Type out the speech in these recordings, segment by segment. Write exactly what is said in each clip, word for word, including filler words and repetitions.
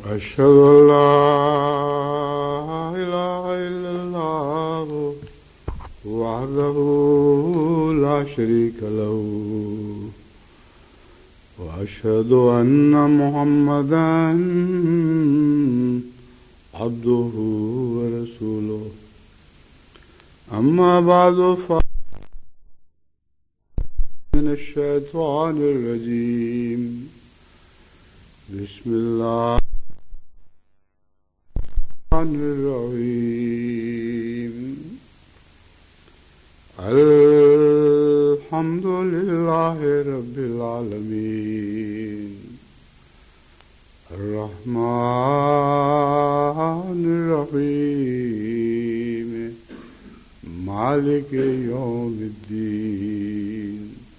أشهد أن لا إله إلا الله وحده لا شريك له وأشهد أن محمدا عبده ورسوله أما بعد من الشيطان الرجيم بسم الله الرحيم الحمد لله رب العالمين الرحمن الرحيم مالك يوم الدين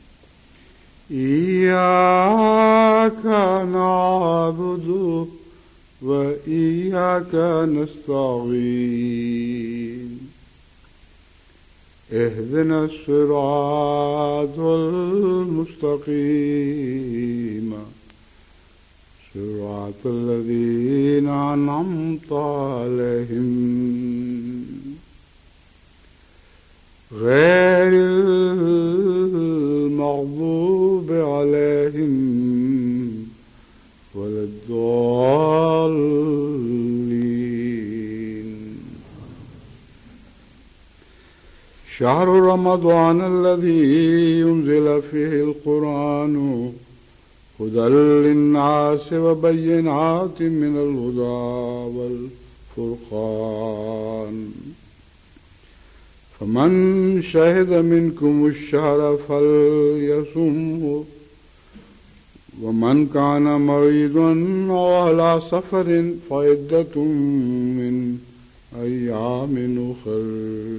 إياك نعبد وإياك نستعين اهدنا الصراط المستقيم صراط الذين أنعمت عليهم غير المغضوب عليهم ولا الضالين. شهر رمضان الذي ينزل فيه القرآن هدى للناس وبينات من الهدى والفرقان فمن شهد منكم الشهر فليصمه ومن كان مريضا أو على سفر فعدة من أيام أخر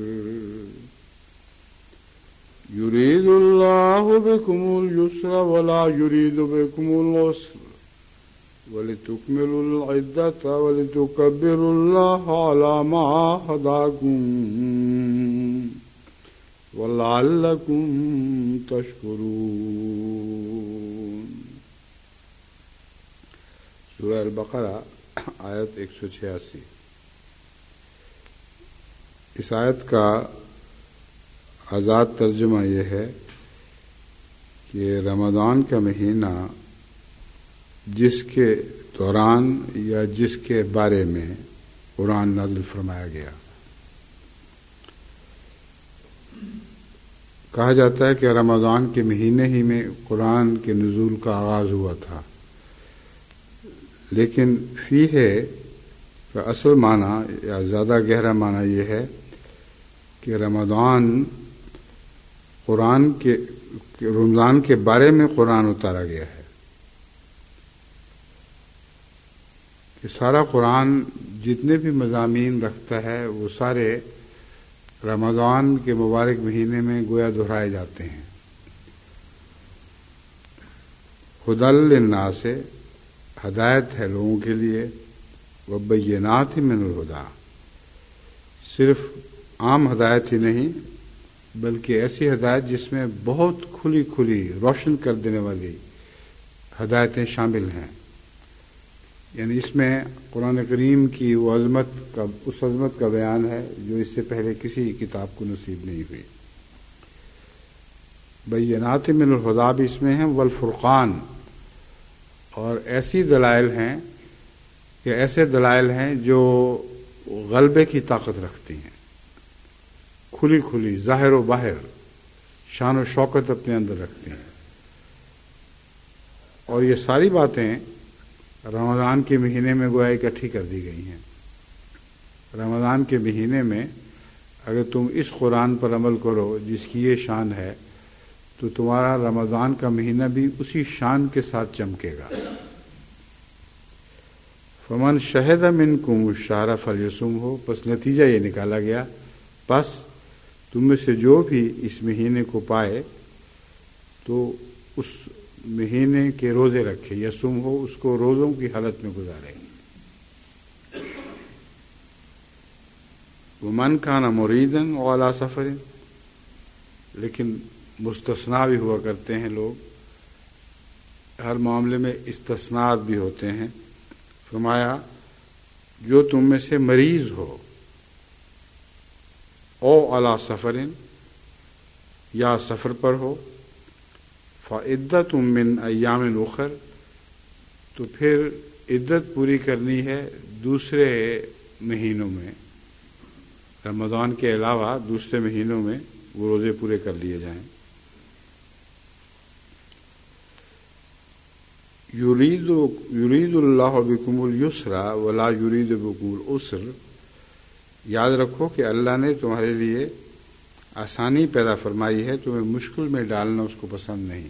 يريد الله بكم اليسر ولا يريد بكم العسر ولتكملوا العدة ولتكبروا الله على ما هداكم ولعلكم تشكرون. سورہ البقرہ آیت ایک سو چھیاسی. اس آیت کا آزاد ترجمہ یہ ہے کہ رمضان کا مہینہ جس کے دوران یا جس کے بارے میں قرآن نازل فرمایا گیا. کہا جاتا ہے کہ رمضان کے مہینے ہی میں قرآن کے نزول کا آغاز ہوا تھا، لیکن فی ہے کا اصل معنی یا زیادہ گہرا معنی یہ ہے کہ رمضان قرآن کے رمضان کے بارے میں قرآن اتارا گیا ہے. کہ سارا قرآن جتنے بھی مضامین رکھتا ہے وہ سارے رمضان کے مبارک مہینے میں گویا دہرائے جاتے ہیں. ہدی للناس ہدایت ہے لوگوں کے لیے، وبینات من الہدی صرف عام ہدایت ہی نہیں بلکہ ایسی ہدایت جس میں بہت کھلی کھلی روشن کر دینے والی ہدایتیں شامل ہیں. یعنی اس میں قرآن کریم کی وہ عظمت کا اس عظمت کا بیان ہے جو اس سے پہلے کسی کتاب کو نصیب نہیں ہوئی. بینات من الہدی بھی اس میں ہیں، والفرقان، اور ایسی دلائل ہیں کہ ایسے دلائل ہیں جو غلبے کی طاقت رکھتی ہیں، کھلی کھلی ظاہر و باہر شان و شوکت اپنے اندر رکھتی ہیں. اور یہ ساری باتیں رمضان کے مہینے میں گویا اکٹھی کر دی گئی ہیں. رمضان کے مہینے میں اگر تم اس قرآن پر عمل کرو جس کی یہ شان ہے تو تمہارا رمضان کا مہینہ بھی اسی شان کے ساتھ چمکے گا. فمن شہد منکم الشہر فلیصمہ، پس نتیجہ یہ نکالا گیا پس تم میں سے جو بھی اس مہینے کو پائے تو اس مہینے کے روزے رکھے، یصوم ہو اس کو روزوں کی حالت میں گزارے. ومن کان مریدا وعلی سفر، لیکن مستثنا بھی ہوا کرتے ہیں لوگ، ہر معاملے میں استثناء بھی ہوتے ہیں. فرمایا جو تم میں سے مریض ہو او علی سفرن یا سفر پر ہو فعدت من ایام اخر تو پھر عدت پوری کرنی ہے دوسرے مہینوں میں، رمضان کے علاوہ دوسرے مہینوں میں وہ روزے پورے کر لیے جائیں۔ یرید یرید اللہ بکم اليسر ولا یرید بکم العسر، یاد رکھو کہ اللہ نے تمہارے لیے آسانی پیدا فرمائی ہے، تمہیں مشکل میں ڈالنا اس کو پسند نہیں۔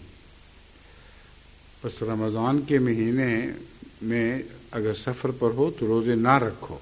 بس رمضان کے مہینے میں اگر سفر پر ہو تو روزے نہ رکھو۔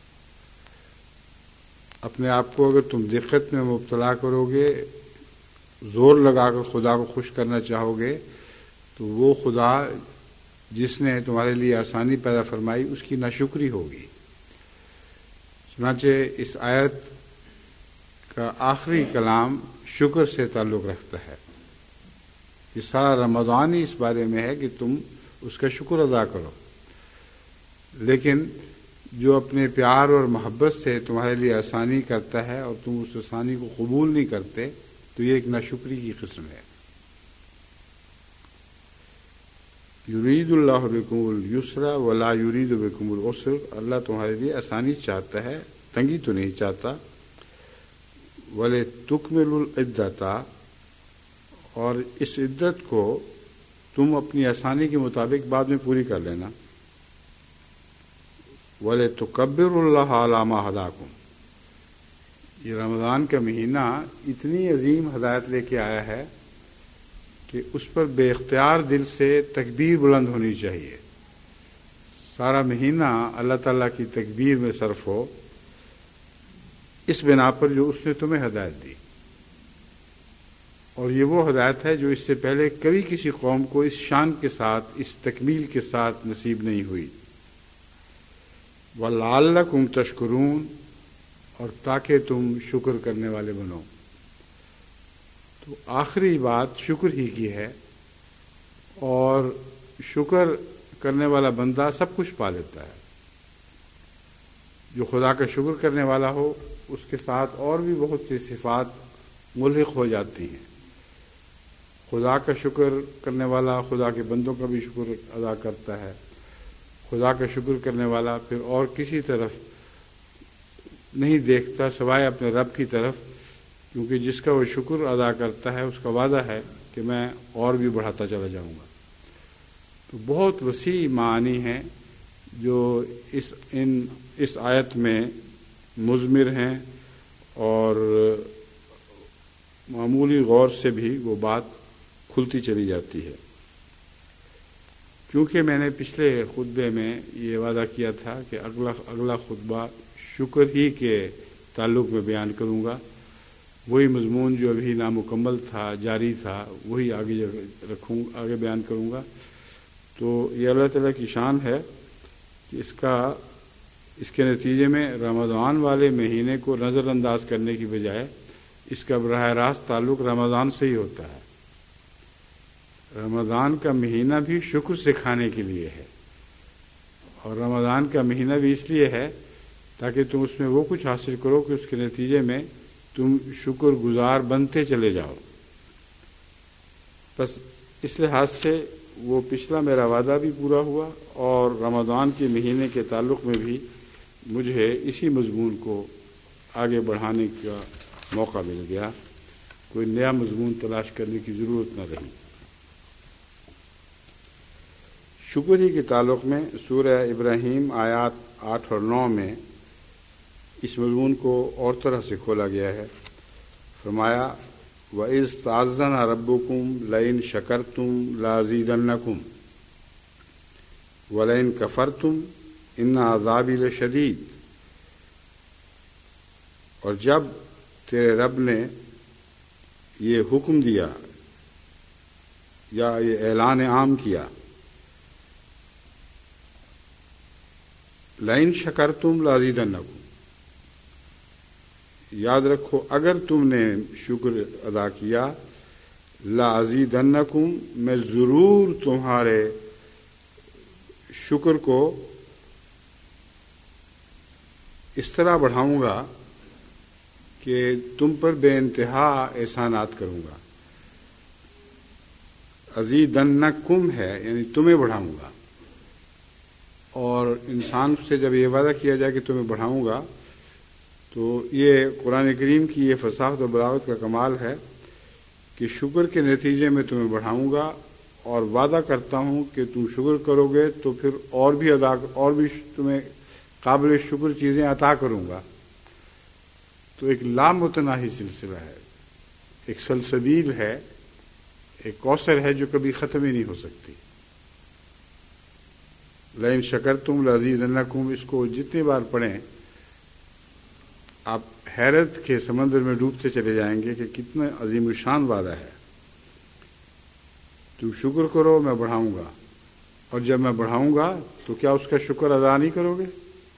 اپنے آپ کو اگر تم دقت میں مبتلا کرو گے، زور لگا کر خدا کو خوش کرنا چاہو گے، تو وہ خدا جس نے تمہارے لیے آسانی پیدا فرمائی اس کی ناشکری ہوگی۔ چنانچہ اس آیت کا آخری کلام شکر سے تعلق رکھتا ہے۔ یہ سارا رمضان ہی اس بارے میں ہے کہ تم اس کا شکر ادا کرو، لیکن جو اپنے پیار اور محبت سے تمہارے لیے آسانی کرتا ہے اور تم اس آسانی کو قبول نہیں کرتے تو یہ ایک ناشکری کی قسم ہے۔ یرید اللہ بکم اليسر ولا یرید بکم العسر، اللہ تمہارے لیے آسانی چاہتا ہے، تنگی تو نہیں چاہتا۔ وَلِتُكْمِلُوا الْعِدَّةَ، اور اس عدت کو تم اپنی آسانی کے مطابق بعد میں پوری کر لینا۔ وَلِتُكَبِّرُوا اللَّهَ عَلَىٰ مَا هَدَاكُمْ، یہ رمضان کا مہینہ اتنی عظیم ہدایت لے کے آیا ہے کہ اس پر بے اختیار دل سے تکبیر بلند ہونی چاہیے۔ سارا مہینہ اللہ تعالیٰ کی تکبیر میں صرف ہو، اس بنا پر جو اس نے تمہیں ہدایت دی، اور یہ وہ ہدایت ہے جو اس سے پہلے کبھی کسی قوم کو اس شان کے ساتھ، اس تکمیل کے ساتھ نصیب نہیں ہوئی۔ وَلَعَلَّكُمْ تَشْكُرُونَ، اور تاکہ تم شکر کرنے والے بنو۔ تو آخری بات شکر ہی کی ہے، اور شکر کرنے والا بندہ سب کچھ پا لیتا ہے۔ جو خدا کا شکر کرنے والا ہو اس کے ساتھ اور بھی بہت سی صفات ملحق ہو جاتی ہیں۔ خدا کا شکر کرنے والا خدا کے بندوں کا بھی شکر ادا کرتا ہے، خدا کا شکر کرنے والا پھر اور کسی طرف نہیں دیکھتا سوائے اپنے رب کی طرف، کیونکہ جس کا وہ شکر ادا کرتا ہے اس کا وعدہ ہے کہ میں اور بھی بڑھاتا چلا جاؤں گا۔ تو بہت وسیع معانی ہیں جو اس ان اس آیت میں مضمر ہیں، اور معمولی غور سے بھی وہ بات کھلتی چلی جاتی ہے۔ کیونکہ میں نے پچھلے خطبے میں یہ وعدہ کیا تھا کہ اگلا اگلا خطبہ شکر ہی کے تعلق میں بیان کروں گا، وہی مضمون جو ابھی نامکمل تھا، جاری تھا، وہی آگے رکھوں آگے بیان کروں گا۔ تو یہ اللہ تعالیٰ کی شان ہے کہ اس کا اس کے نتیجے میں رمضان والے مہینے کو نظر انداز کرنے کی بجائے اس کا براہ راست تعلق رمضان سے ہی ہوتا ہے۔ رمضان کا مہینہ بھی شکر سکھانے کے لیے ہے، اور رمضان کا مہینہ بھی اس لیے ہے تاکہ تم اس میں وہ کچھ حاصل کرو کہ اس کے نتیجے میں تم شکر گزار بنتے چلے جاؤ۔ بس اس لحاظ سے وہ پچھلا میرا وعدہ بھی پورا ہوا، اور رمضان کے مہینے کے تعلق میں بھی مجھے اسی مضمون کو آگے بڑھانے کا موقع مل گیا، کوئی نیا مضمون تلاش کرنے کی ضرورت نہ رہی۔ شکر ہی کے تعلق میں سورہ ابراہیم آیات آٹھ اور نو میں اس مضمون کو اور طرح سے کھولا گیا ہے۔ فرمایا وَإِذْ تَعَذَّنَ رَبُّكُمْ لَئِن شَكَرْتُمْ لَأَزِيدَنَّكُمْ وَلَئِن كَفَرْتُمْ إِنَّ عَذَابِي لَشَدِيدٌ، اور جب تیرے رب نے یہ حکم دیا یا یہ اعلان عام کیا، لَئِن شَكَرْتُمْ لَأَزِيدَنَّكُمْ، یاد رکھو اگر تم نے شکر ادا کیا، لَأَزِيدَنَّكُمْ، میں ضرور تمہارے شکر کو اس طرح بڑھاؤں گا کہ تم پر بے انتہا احسانات کروں گا. ازیدنکم ہے یعنی تمہیں بڑھاؤں گا. اور انسان سے جب یہ وعدہ کیا جائے کہ تمہیں بڑھاؤں گا تو یہ قرآن کریم کی یہ فصاحت و بلاغت کا کمال ہے کہ شکر کے نتیجے میں تمہیں بڑھاؤں گا اور وعدہ کرتا ہوں کہ تم شکر کرو گے تو پھر اور بھی ادا اور بھی تمہیں قابل شکر چیزیں عطا کروں گا. تو ایک لامتناہی سلسلہ ہے، ایک سلسبیل ہے، ایک کوثر ہے جو کبھی ختم ہی نہیں ہو سکتی. لئن شکرتم لازیدنکم، اس کو جتنی بار پڑھیں آپ حیرت کے سمندر میں ڈوبتے چلے جائیں گے کہ کتنا عظیم الشان وعدہ ہے. تم شکر کرو میں بڑھاؤں گا، اور جب میں بڑھاؤں گا تو کیا اس کا شکر ادا نہیں کرو گے؟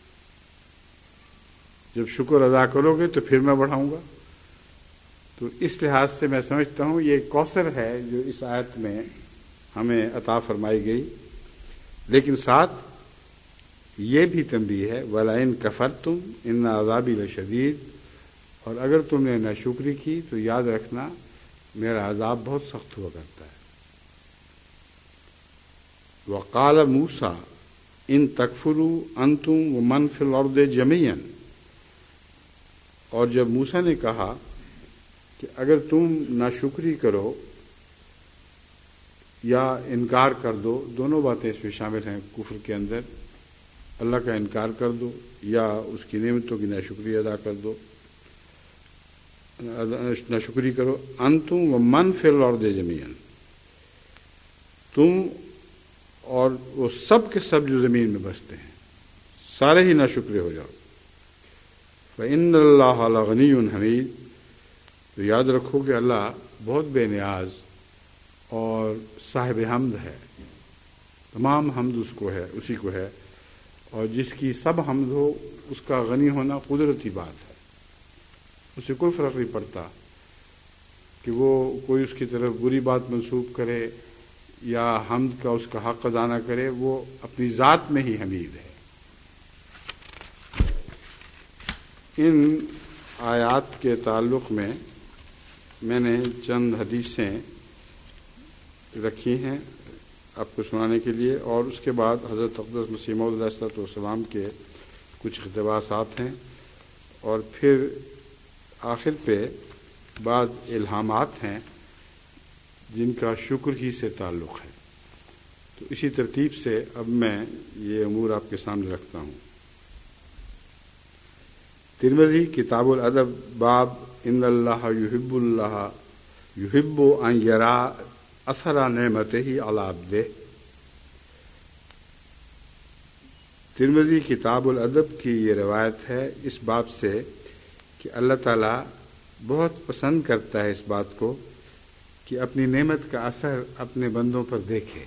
جب شکر ادا کرو گے تو پھر میں بڑھاؤں گا. تو اس لحاظ سے میں سمجھتا ہوں یہ کوثر ہے جو اس آیت میں ہمیں عطا فرمائی گئی. لیکن ساتھ یہ بھی تنبیہ ہے وَلَئِن كَفَرْتُمْ إِنَّ عَذَابِي لَشَدِيدٌ، اور اگر تم نے ناشکری کی تو یاد رکھنا میرا عذاب بہت سخت ہوا کرتا ہے. وَقَالَ مُوسَىٰ إِن تَكْفُرُوا أَنْتُمْ وَمَنْ فِي الْأَرْضِ جَمِيعًا، اور جب موسیٰ نے کہا کہ اگر تم ناشکری کرو یا انکار کر دو، دونوں باتیں اس میں شامل ہیں کفر کے اندر، اللہ کا انکار کر دو یا اس کی نعمتوں کی ناشکری ادا کر دو، ناشکری کرو. انتم ومن فی الارض جمیعا، تم اور وہ سب کے سب جو زمین میں بستے ہیں سارے ہی ناشکرے ہو جاؤ. فإن اللہ لغنی حمید، تو یاد رکھو کہ اللہ بہت بے نیاز اور صاحب حمد ہے، تمام حمد اس کو ہے، اسی کو ہے، اور جس کی سب حمد ہو اس کا غنی ہونا قدرتی بات ہے. اسے کوئی فرق نہیں پڑتا کہ وہ کوئی اس کی طرف بری بات منسوب کرے یا حمد کا اس کا حق ادا نہ کرے، وہ اپنی ذات میں ہی حمید ہے. ان آیات کے تعلق میں میں نے چند حدیثیں رکھی ہیں آپ کو سنانے کے لیے، اور اس کے بعد حضرت اقدس مسیح موعود علیہ الصلوۃ والسلام کے کچھ اقتباسات ہیں، اور پھر آخر پہ بعض الہامات ہیں جن کا شکر ہی سے تعلق ہے. تو اسی ترتیب سے اب میں یہ امور آپ کے سامنے رکھتا ہوں. ترمذی کتاب الادب باب ان اللہ یحب اللہ یحب ان یرا اثر نعمتہ علی عبدہ. ترمذی کتاب الادب کی یہ روایت ہے اس باب سے کہ اللہ تعالیٰ بہت پسند کرتا ہے اس بات کو کہ اپنی نعمت کا اثر اپنے بندوں پر دیکھے.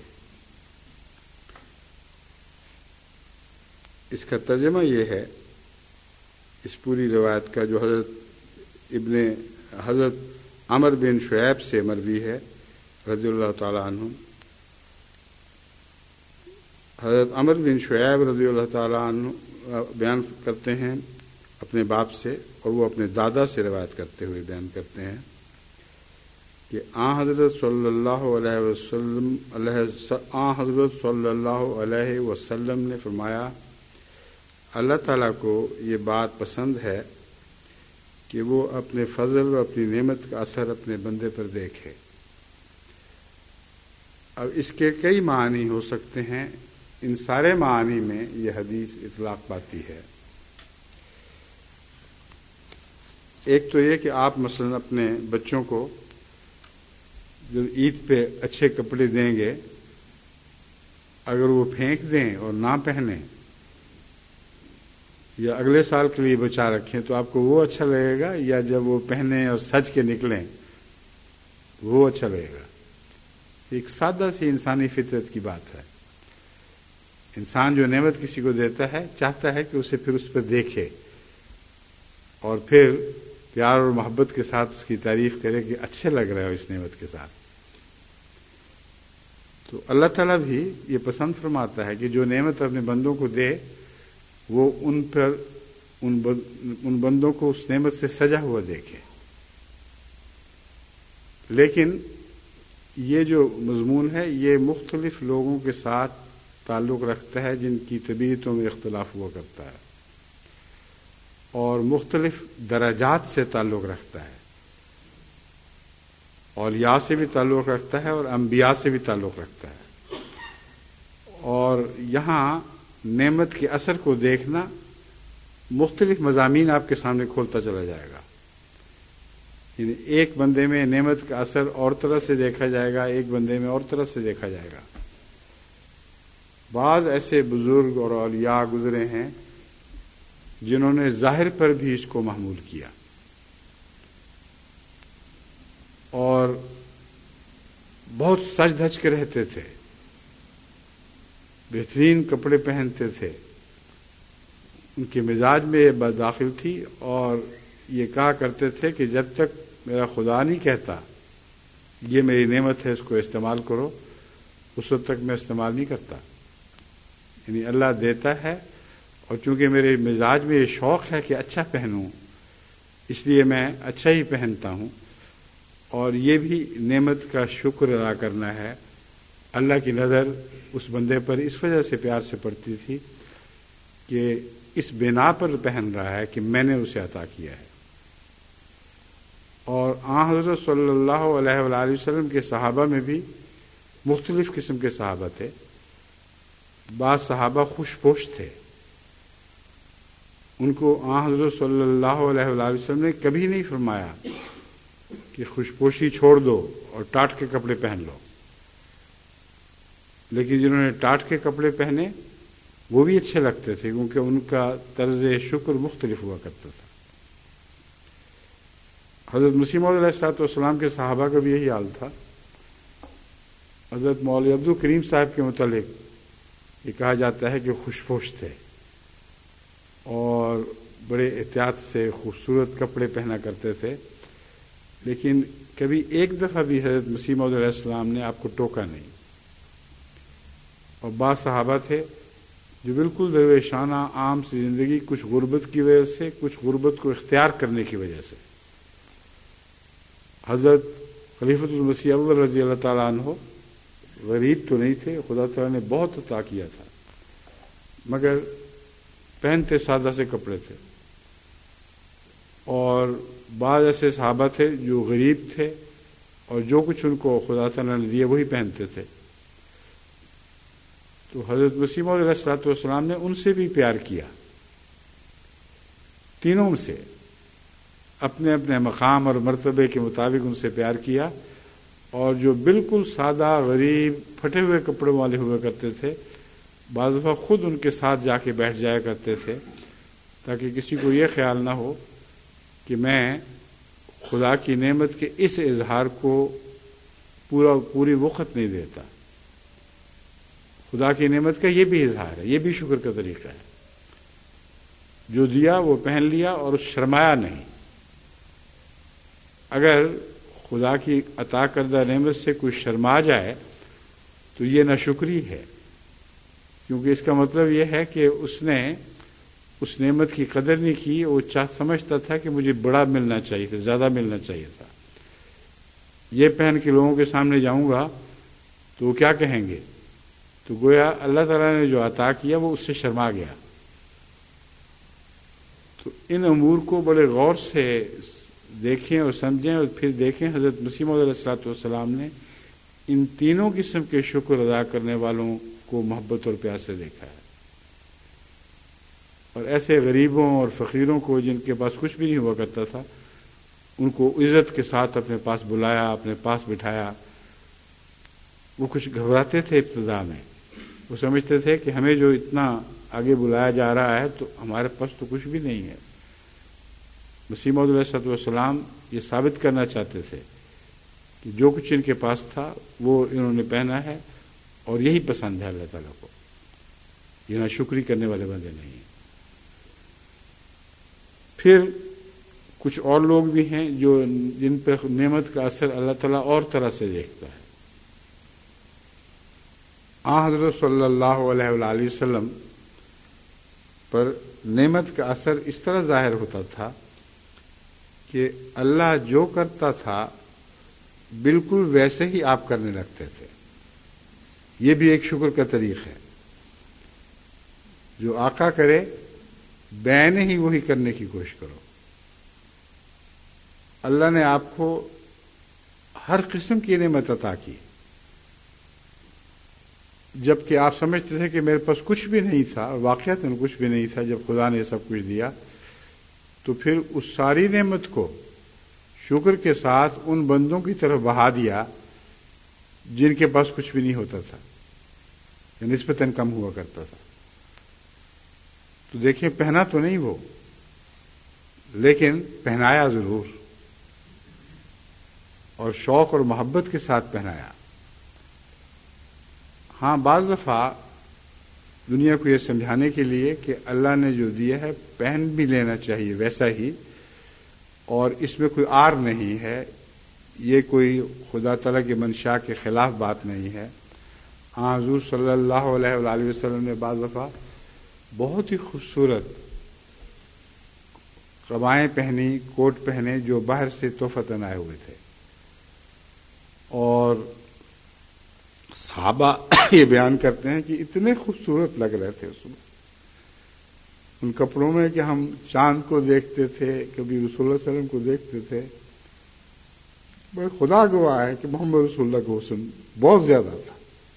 اس کا ترجمہ یہ ہے اس پوری روایت کا جو حضرت ابن حضرت عمر بن شعیب سے مروی ہے رضی اللہ تعالی عنہ. حضرت عمر بن شعیب رضی اللہ تعالی عنہ بیان کرتے ہیں اپنے باپ سے، اور وہ اپنے دادا سے روایت کرتے ہوئے بیان کرتے ہیں کہ آن حضرت صلی اللہ علیہ وسلم آن حضرت صلی اللہ علیہ وسلم نے فرمایا اللہ تعالیٰ کو یہ بات پسند ہے کہ وہ اپنے فضل و اپنی نعمت کا اثر اپنے بندے پر دیکھے. اب اس کے کئی معنی ہو سکتے ہیں، ان سارے معانی میں یہ حدیث اطلاق پاتی ہے. ایک تو یہ کہ آپ مثلا اپنے بچوں کو جب عید پہ اچھے کپڑے دیں گے، اگر وہ پھینک دیں اور نہ پہنیں یا اگلے سال کے لیے بچا رکھیں تو آپ کو وہ اچھا لگے گا، یا جب وہ پہنیں اور سج کے نکلیں وہ اچھا لگے گا؟ ایک سادہ سی انسانی فطرت کی بات ہے. انسان جو نعمت کسی کو دیتا ہے چاہتا ہے کہ اسے پھر اس پر دیکھے اور پھر پیار اور محبت کے ساتھ اس کی تعریف کرے کہ اچھے لگ رہے ہو اس نعمت کے ساتھ. تو اللہ تعالیٰ بھی یہ پسند فرماتا ہے کہ جو نعمت اپنے بندوں کو دے وہ ان پر ان ان بندوں کو اس نعمت سے سجا ہوا دیکھے. لیکن یہ جو مضمون ہے یہ مختلف لوگوں کے ساتھ تعلق رکھتا ہے جن کی طبیعتوں میں اختلاف ہوا کرتا ہے اور مختلف درجات سے تعلق رکھتا ہے. اولیاء سے بھی تعلق رکھتا ہے اور انبیاء سے بھی تعلق رکھتا ہے. اور یہاں نعمت کے اثر کو دیکھنا مختلف مضامین آپ کے سامنے کھولتا چلا جائے گا. یعنی ایک بندے میں نعمت کا اثر اور طرح سے دیکھا جائے گا، ایک بندے میں اور طرح سے دیکھا جائے گا. بعض ایسے بزرگ اور اولیاء گزرے ہیں جنہوں نے ظاہر پر بھی اس کو محمول کیا اور بہت سج دھج کے رہتے تھے، بہترین کپڑے پہنتے تھے، ان کے مزاج میں یہ بات داخل تھی اور یہ کہا کرتے تھے کہ جب تک میرا خدا نہیں کہتا یہ میری نعمت ہے اس کو استعمال کرو، اس وقت تک میں استعمال نہیں کرتا. یعنی اللہ دیتا ہے اور چونکہ میرے مزاج میں یہ شوق ہے کہ اچھا پہنوں اس لیے میں اچھا ہی پہنتا ہوں. اور یہ بھی نعمت کا شکر ادا کرنا ہے. اللہ کی نظر اس بندے پر اس وجہ سے پیار سے پڑتی تھی کہ اس بنا پر پہن رہا ہے کہ میں نے اسے عطا کیا ہے. اور آن حضرت صلی اللہ علیہ وآلہ وسلم کے صحابہ میں بھی مختلف قسم کے صحابہ تھے. بعض صحابہ خوش پوش تھے، ان کو آن حضرت صلی اللہ علیہ وآلہ وسلم نے کبھی نہیں فرمایا کہ خوش پوشی چھوڑ دو اور ٹاٹ کے کپڑے پہن لو. لیکن جنہوں نے ٹاٹ کے کپڑے پہنے وہ بھی اچھے لگتے تھے کیونکہ ان کا طرز شکر مختلف ہوا کرتا تھا. حضرت مسیح موعود علیہ الصلوۃ والسلام کے صحابہ کا بھی یہی حال تھا. حضرت مولوی عبد الکریم صاحب کے متعلق یہ کہا جاتا ہے کہ خوش پوش تھے اور بڑے احتیاط سے خوبصورت کپڑے پہنا کرتے تھے. لیکن کبھی ایک دفعہ بھی حضرت مسیح موعود علیہ السلام نے آپ کو ٹوکا نہیں. اور بعض صحابہ تھے جو بالکل درویشانہ عام سی زندگی، کچھ غربت کی وجہ سے، کچھ غربت کو اختیار کرنے کی وجہ سے حضرت خلیفۃ المسیح اول رضی اللہ تعالیٰ عنہ غریب تو نہیں تھے، خدا تعالیٰ نے بہت عطا کیا تھا، مگر پہنتے سادہ سے کپڑے تھے. اور بعض ایسے صحابہ تھے جو غریب تھے اور جو کچھ ان کو خدا تعالیٰ نے دیا وہی پہنتے تھے. تو حضرت مسیح موعود علیہ الصلوۃ والسلام نے ان سے بھی پیار کیا، تینوں سے اپنے اپنے مقام اور مرتبے کے مطابق ان سے پیار کیا. اور جو بالکل سادہ غریب پھٹے ہوئے کپڑوں والے ہوا کرتے تھے بعض دفعہ خود ان کے ساتھ جا کے بیٹھ جایا کرتے تھے تاکہ کسی کو یہ خیال نہ ہو کہ میں خدا کی نعمت کے اس اظہار کو پورا پوری وقت نہیں دیتا. خدا کی نعمت کا یہ بھی اظہار ہے، یہ بھی شکر کا طریقہ ہے. جو دیا وہ پہن لیا اور شرمایا نہیں. اگر خدا کی عطا کردہ نعمت سے کوئی شرما جائے تو یہ ناشکری ہے، کیونکہ اس کا مطلب یہ ہے کہ اس نے اس نعمت کی قدر نہیں کی. وہ چاہ سمجھتا تھا کہ مجھے بڑا ملنا چاہیے تھا، زیادہ ملنا چاہیے تھا. یہ پہن کے لوگوں کے سامنے جاؤں گا تو وہ کیا کہیں گے؟ تو گویا اللہ تعالیٰ نے جو عطا کیا وہ اس سے شرما گیا. تو ان امور کو بڑے غور سے دیکھیں اور سمجھیں اور پھر دیکھیں حضرت مسیح موعود علیہ الصلوۃ والسلام نے ان تینوں قسم کے شکر ادا کرنے والوں کو محبت اور پیار سے دیکھا ہے. اور ایسے غریبوں اور فقیروں کو جن کے پاس کچھ بھی نہیں ہوا کرتا تھا ان کو عزت کے ساتھ اپنے پاس بلایا، اپنے پاس بٹھایا. وہ کچھ گھبراتے تھے ابتدا میں، وہ سمجھتے تھے کہ ہمیں جو اتنا آگے بلایا جا رہا ہے تو ہمارے پاس تو کچھ بھی نہیں ہے. مسیح موعود علیہ الصلوۃ والسلام یہ ثابت کرنا چاہتے تھے کہ جو کچھ ان کے پاس تھا وہ انہوں نے پہنا ہے اور یہی پسند ہے اللہ تعالیٰ کو. یہ ناشکری کرنے والے بندے نہیں ہیں. پھر کچھ اور لوگ بھی ہیں جو جن پہ نعمت کا اثر اللہ تعالیٰ اور طرح سے دیکھتا ہے. آن حضرت صلی اللہ علیہ وآلہ وسلم پر نعمت کا اثر اس طرح ظاہر ہوتا تھا کہ اللہ جو کرتا تھا بالکل ویسے ہی آپ کرنے لگتے تھے. یہ بھی ایک شکر کا طریق ہے. جو آقا کرے بین ہی وہی کرنے کی کوشش کرو. اللہ نے آپ کو ہر قسم کی نعمت عطا کی، جبکہ آپ سمجھتے تھے کہ میرے پاس کچھ بھی نہیں تھا، اور واقعتاً کچھ بھی نہیں تھا. جب خدا نے سب کچھ دیا تو پھر اس ساری نعمت کو شکر کے ساتھ ان بندوں کی طرف بہا دیا جن کے پاس کچھ بھی نہیں ہوتا تھا یا نسبتاً کم ہوا کرتا تھا. تو دیکھیں، پہنا تو نہیں وہ، لیکن پہنایا ضرور، اور شوق اور محبت کے ساتھ پہنایا. ہاں، بعض دفعہ دنیا کو یہ سمجھانے کے لیے کہ اللہ نے جو دیا ہے پہن بھی لینا چاہیے ویسا ہی، اور اس میں کوئی آر نہیں ہے، یہ کوئی خدا تعالیٰ کی منشا کے خلاف بات نہیں ہے. ہاں، حضور صلی اللہ علیہ وآلہ وسلم نے بعض دفعہ بہت ہی خوبصورت قبائیں پہنی، کوٹ پہنے جو باہر سے تحفتاً آئے ہوئے تھے، اور صحابہ یہ بیان کرتے ہیں کہ اتنے خوبصورت لگ رہے تھے اس میں ان کپڑوں میں کہ ہم چاند کو دیکھتے تھے، کبھی رسول اللہ صلی اللہ علیہ وسلم کو دیکھتے تھے. بھائی خدا گواہ ہے کہ محمد رسول اللہ کا حسن بہت زیادہ تھا.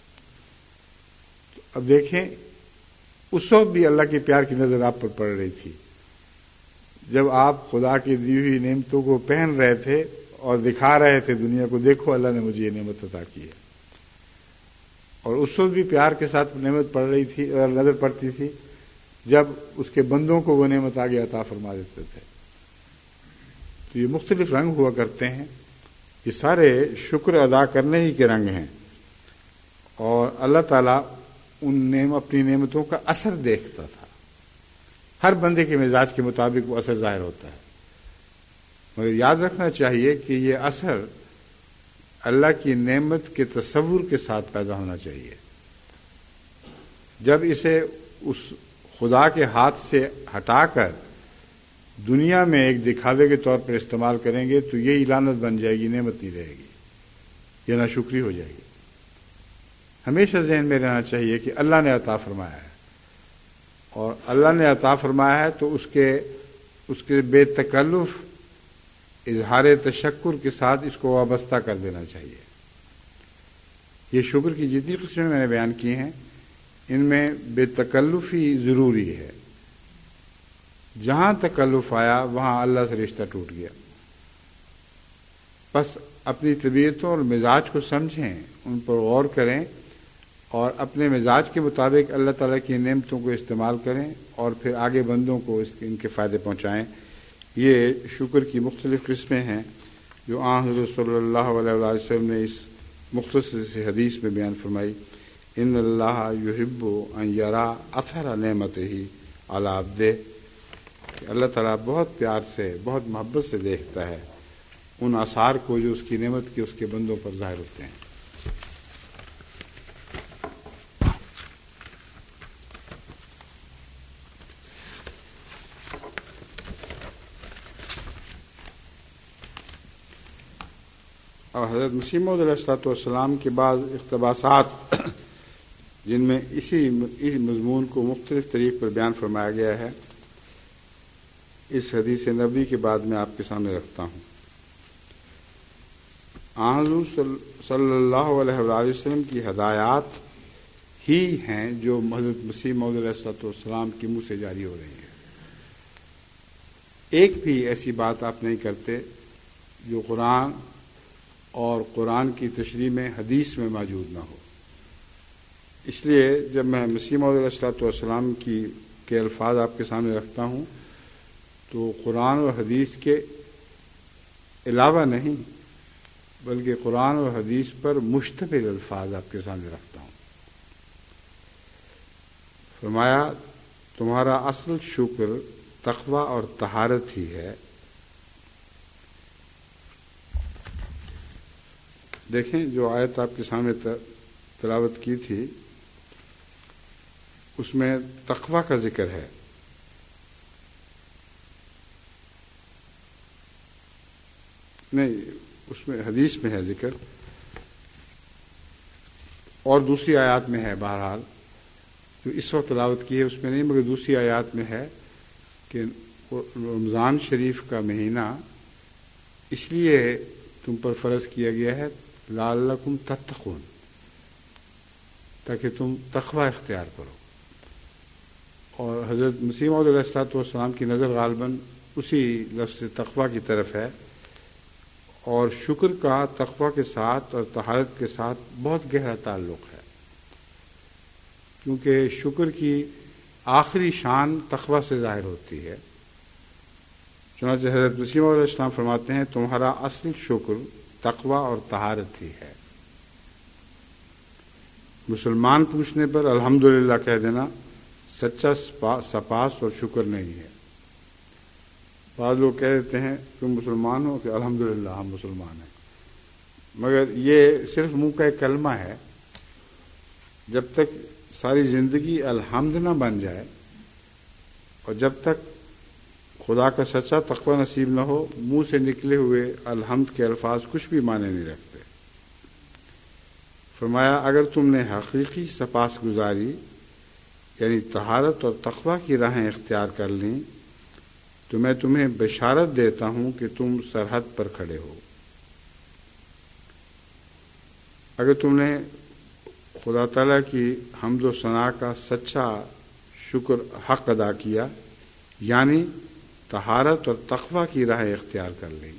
اب دیکھیں، اس وقت بھی اللہ کے پیار کی نظر آپ پر پڑ رہی تھی جب آپ خدا کی دی ہوئی نعمتوں کو پہن رہے تھے اور دکھا رہے تھے دنیا کو، دیکھو اللہ نے مجھے یہ نعمت عطا کی ہے. اور اس وقت بھی پیار کے ساتھ نعمت پڑ رہی تھی اور نظر پڑتی تھی جب اس کے بندوں کو وہ نعمت آگے عطا فرما دیتے تھے. تو یہ مختلف رنگ ہوا کرتے ہیں، یہ سارے شکر ادا کرنے ہی کے رنگ ہیں. اور اللہ تعالیٰ ان نعم اپنی نعمتوں کا اثر دیکھتا تھا. ہر بندے کے مزاج کے مطابق وہ اثر ظاہر ہوتا ہے، مگر یاد رکھنا چاہیے کہ یہ اثر اللہ کی نعمت کے تصور کے ساتھ پیدا ہونا چاہیے. جب اسے اس خدا کے ہاتھ سے ہٹا کر دنیا میں ایک دکھاوے کے طور پر استعمال کریں گے تو یہ لعنت بن جائے گی، نعمت نہیں رہے گی، یہ ناشکری ہو جائے گی. ہمیشہ ذہن میں رہنا چاہیے کہ اللہ نے عطا فرمایا ہے، اور اللہ نے عطا فرمایا ہے تو اس کے اس کے بے تکلف اظہار تشکر کے ساتھ اس کو وابستہ کر دینا چاہیے. یہ شکر کی جتنی قسمیں میں نے بیان کی ہیں ان میں بے تکلفی ضروری ہے. جہاں تکلف آیا وہاں اللہ سے رشتہ ٹوٹ گیا. بس اپنی طبیعتوں اور مزاج کو سمجھیں، ان پر غور کریں، اور اپنے مزاج کے مطابق اللہ تعالیٰ کی نعمتوں کو استعمال کریں، اور پھر آگے بندوں کو اس ان کے فائدے پہنچائیں. یہ شکر کی مختلف قسمیں ہیں جو آن حضرت صلی اللہ علیہ وآلہ وسلم نے اس مختصر سی حدیث میں بیان فرمائی. ان اللہ یحب ان یرا اثر نعمتہ علی عبدہ، کہ اللہ تعالیٰ بہت پیار سے، بہت محبت سے دیکھتا ہے ان آثار کو جو اس کی نعمت کے اس کے بندوں پر ظاہر ہوتے ہیں. اور حضرت مسیح موعود علیہ الصلوۃ والسلام کے بعض اقتباسات جن میں اسی اس مضمون کو مختلف طریق پر بیان فرمایا گیا ہے، اس حدیث نبوی کے بعد میں آپ کے سامنے رکھتا ہوں. آن حضور صلی اللہ علیہ وآلہ وسلم کی ہدایات ہی ہیں جو حضرت مسیح موعود علیہ الصلوۃ والسلام کے منہ سے جاری ہو رہی ہیں. ایک بھی ایسی بات آپ نہیں کرتے جو قرآن اور قرآن کی تشریح میں حدیث میں موجود نہ ہو. اس لیے جب میں مسیح موعود علیہ الصلوۃ والسلام کی کے الفاظ آپ کے سامنے رکھتا ہوں تو قرآن اور حدیث کے علاوہ نہیں بلکہ قرآن اور حدیث پر مشتمل الفاظ آپ کے سامنے رکھتا ہوں. فرمایا تمہارا اصل شکر تقوی اور طہارت ہی ہے. دیکھیں جو آیت آپ کے سامنے تلاوت کی تھی اس میں تقوی کا ذکر ہے. نہیں، اس میں حدیث میں ہے ذکر اور دوسری آیات میں ہے، بہرحال جو اس وقت تلاوت کی ہے اس میں نہیں، مگر دوسری آیات میں ہے کہ رمضان شریف کا مہینہ اس لیے تم پر فرض کیا گیا ہے لعلکم تتقون، تاکہ تم تقوی اختیار کرو. اور حضرت مسیح موعود علیہ الصلوۃ والسلام کی نظر غالباً اسی لفظ تقوی کی طرف ہے، اور شکر کا تقوی کے ساتھ اور طہارت کے ساتھ بہت گہرا تعلق ہے، کیونکہ شکر کی آخری شان تقوی سے ظاہر ہوتی ہے. چنانچہ حضرت مسیح موعود علیہ السلام فرماتے ہیں تمہارا اصل شکر تقوی اور طہارت ہی ہے. مسلمان پوچھنے پر الحمدللہ کہہ دینا سچا سپاس اور شکر نہیں ہے. بعض لوگ کہہ دیتے ہیں تم مسلمان ہو کہ الحمدللہ ہم مسلمان ہیں، مگر یہ صرف منہ کا ایک کلمہ ہے. جب تک ساری زندگی الحمد نہ بن جائے اور جب تک خدا کا سچا تقوی نصیب نہ ہو، منہ سے نکلے ہوئے الحمد کے الفاظ کچھ بھی معنی نہیں رکھتے. فرمایا اگر تم نے حقیقی سپاس گزاری یعنی طہارت اور تقوی کی راہیں اختیار کر لیں تو میں تمہیں بشارت دیتا ہوں کہ تم سرحد پر کھڑے ہو. اگر تم نے خدا تعالیٰ کی حمد و ثنا کا سچا شکر حق ادا کیا یعنی طہارت اور تقوی کی راہیں اختیار کر لی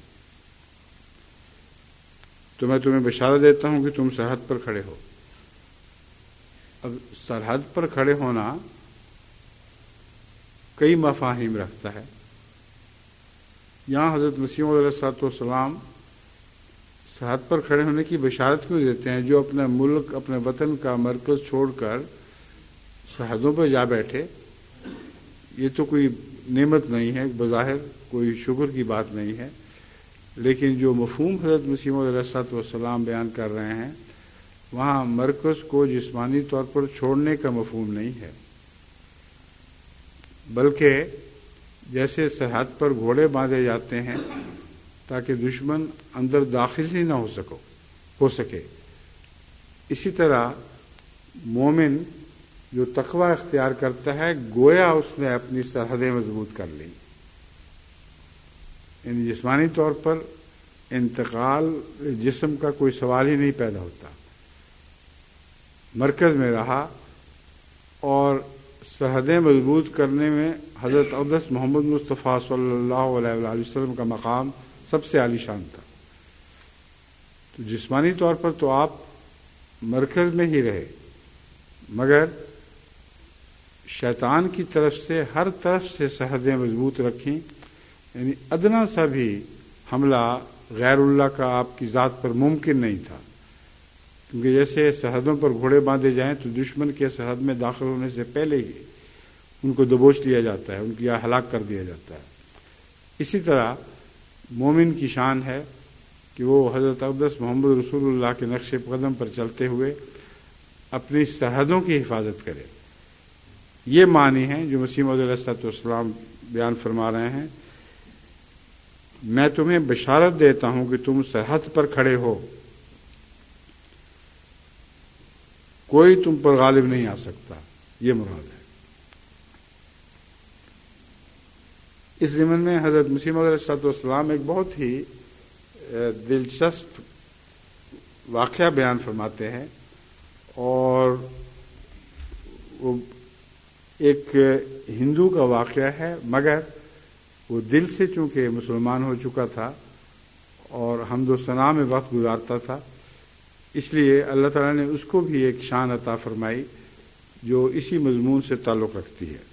تو میں تمہیں بشارت دیتا ہوں کہ تم سرحد پر کھڑے ہو. اب سرحد پر کھڑے ہونا کئی مفاہیم رکھتا ہے. یہاں حضرت مسیح علیہ الصلوۃ والسلام سرحد پر کھڑے ہونے کی بشارت کیوں دیتے ہیں؟ جو اپنے ملک اپنے وطن کا مرکز چھوڑ کر سرحدوں پر جا بیٹھے، یہ تو کوئی نعمت نہیں ہے، بظاہر کوئی شکر کی بات نہیں ہے، لیکن جو مفہوم حضرت مسیح علیہ الصلوۃ والسلام بیان کر رہے ہیں وہاں مرکز کو جسمانی طور پر چھوڑنے کا مفہوم نہیں ہے، بلکہ جیسے سرحد پر گھوڑے باندھے جاتے ہیں تاکہ دشمن اندر داخل ہی نہ ہو سکو ہو سکے، اسی طرح مومن جو تقوی اختیار کرتا ہے گویا اس نے اپنی سرحدیں مضبوط کر لی. یعنی جسمانی طور پر انتقال جسم کا کوئی سوال ہی نہیں پیدا ہوتا، مرکز میں رہا اور سرحدیں مضبوط کرنے میں حضرت اقدس محمد مصطفیٰ صلی اللہ علیہ وآلہ وسلم کا مقام سب سے عالی شان تھا. تو جسمانی طور پر تو آپ مرکز میں ہی رہے، مگر شیطان کی طرف سے ہر طرف سے سرحدیں مضبوط رکھیں، یعنی ادنا سا بھی حملہ غیر اللہ کا آپ کی ذات پر ممکن نہیں تھا، کیونکہ جیسے سرحدوں پر گھوڑے باندھے جائیں تو دشمن کے سرحد میں داخل ہونے سے پہلے ہی ان کو دبوچ لیا جاتا ہے، ان کی ہلاک کر دیا جاتا ہے. اسی طرح مومن کی شان ہے کہ وہ حضرت اقدس محمد رسول اللہ کے نقش قدم پر چلتے ہوئے اپنی سرحدوں کی حفاظت کرے. یہ معنی ہیں جو مسیح موعود علیہ الصلوۃ والسلام بیان فرما رہے ہیں. میں تمہیں بشارت دیتا ہوں کہ تم سرحد پر کھڑے ہو، کوئی تم پر غالب نہیں آ سکتا، یہ مراد ہے. اس ضمن میں حضرت مسیح موعود علیہ الصلوۃ والسلام ایک بہت ہی دلچسپ واقعہ بیان فرماتے ہیں، اور وہ ایک ہندو کا واقعہ ہے، مگر وہ دل سے چونکہ مسلمان ہو چکا تھا اور حمد و ثنا میں وقت گزارتا تھا، اس لیے اللہ تعالیٰ نے اس کو بھی ایک شان عطا فرمائی جو اسی مضمون سے تعلق رکھتی ہے.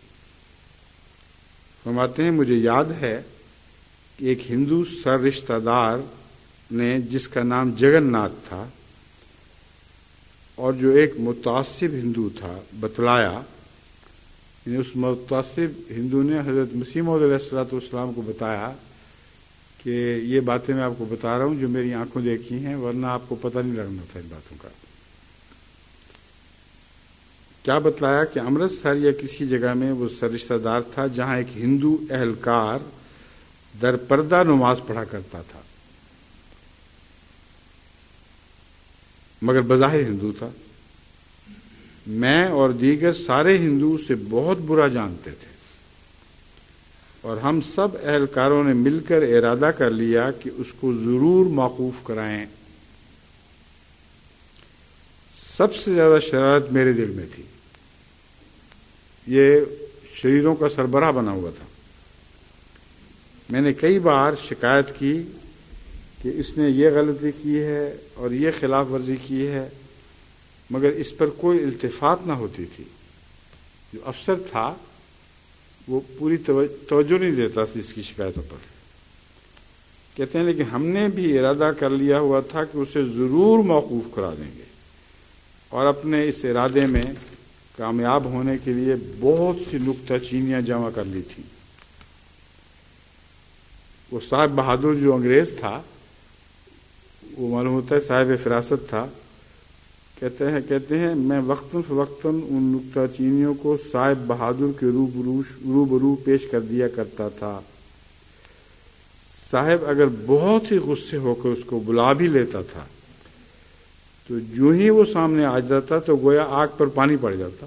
فرماتے ہیں مجھے یاد ہے کہ ایک ہندو سر رشتہ دار نے جس کا نام جگن ناتھ تھا اور جو ایک متعصب ہندو تھا بتلایا، یعنی اس متعصب ہندو نے حضرت مسیح موعود علیہ الصلوۃ والسلام کو بتایا کہ یہ باتیں میں آپ کو بتا رہا ہوں جو میری آنکھوں دیکھی ہیں، ورنہ آپ کو پتہ نہیں لگنا تھا ان باتوں کا. کیا بتلایا کہ امرتسر یا کسی جگہ میں وہ سر رشتہ دار تھا جہاں ایک ہندو اہلکار در پردہ نماز پڑھا کرتا تھا. مگر بظاہر ہندو تھا۔ میں اور دیگر سارے ہندو اسے بہت برا جانتے تھے، اور ہم سب اہلکاروں نے مل کر ارادہ کر لیا کہ اس کو ضرور موقوف کرائیں۔ سب سے زیادہ شرارت میرے دل میں تھی۔ یہ شریروں کا سربراہ بنا ہوا تھا۔ میں نے کئی بار شکایت کی کہ اس نے یہ غلطی کی ہے اور یہ خلاف ورزی کی ہے، مگر اس پر کوئی التفات نہ ہوتی تھی۔ جو افسر تھا وہ پوری توجہ نہیں دیتا تھا اس کی شکایتوں پر۔ کہتے ہیں لیکن ہم نے بھی ارادہ کر لیا ہوا تھا کہ اسے ضرور موقوف کرا دیں گے، اور اپنے اس ارادے میں کامیاب ہونے کے لیے بہت سی نکتہ چینیاں جمع کر لی تھیں۔ وہ صاحب بہادر جو انگریز تھا، وہ معلوم ہوتا ہے صاحب فراست تھا، کہتے ہیں کہتے ہیں میں وقتاً فوقتاً ان نکتہ چینیوں کو صاحب بہادر کے روبرو پیش کر دیا کرتا تھا۔ صاحب اگر بہت ہی غصے ہو کر اس کو بلا بھی لیتا تھا تو جو ہی وہ سامنے آ جاتا تو گویا آگ پر پانی پڑ جاتا۔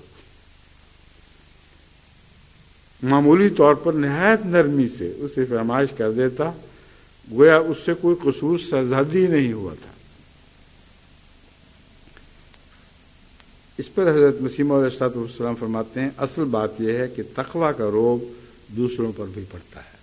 معمولی طور پر نہایت نرمی سے اسے فرمائش کر دیتا، گویا اس سے کوئی قصور سرزد ہی نہیں ہوا تھا۔ اس پر حضرت مسیح موعود علیہ السلام فرماتے ہیں اصل بات یہ ہے کہ تقویٰ کا رعب دوسروں پر بھی پڑتا ہے۔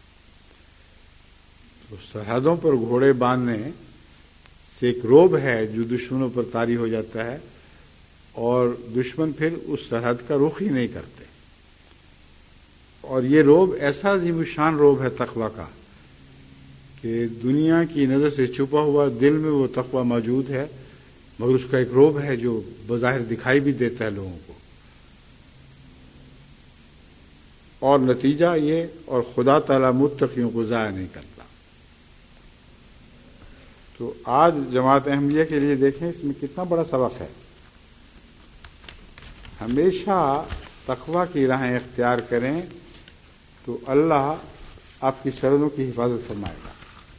تو سرحدوں پر گھوڑے باندھنے سے ایک رعب ہے جو دشمنوں پر طاری ہو جاتا ہے، اور دشمن پھر اس سرحد کا رخ ہی نہیں کرتے۔ اور یہ رعب ایسا عظیم الشان رعب ہے تقویٰ کا کہ دنیا کی نظر سے چھپا ہوا دل میں وہ تقویٰ موجود ہے، مگر اس کا ایک رعب ہے جو بظاہر دکھائی بھی دیتا ہے لوگوں کو۔ اور نتیجہ یہ، اور خدا تعالیٰ متقیوں کو ضائع نہیں کرتا۔ تو آج جماعت احمدیہ کے لیے دیکھیں اس میں کتنا بڑا سبق ہے۔ ہمیشہ تقویٰ کی راہیں اختیار کریں تو اللہ آپ کی سرحدوں کی حفاظت فرمائے گا،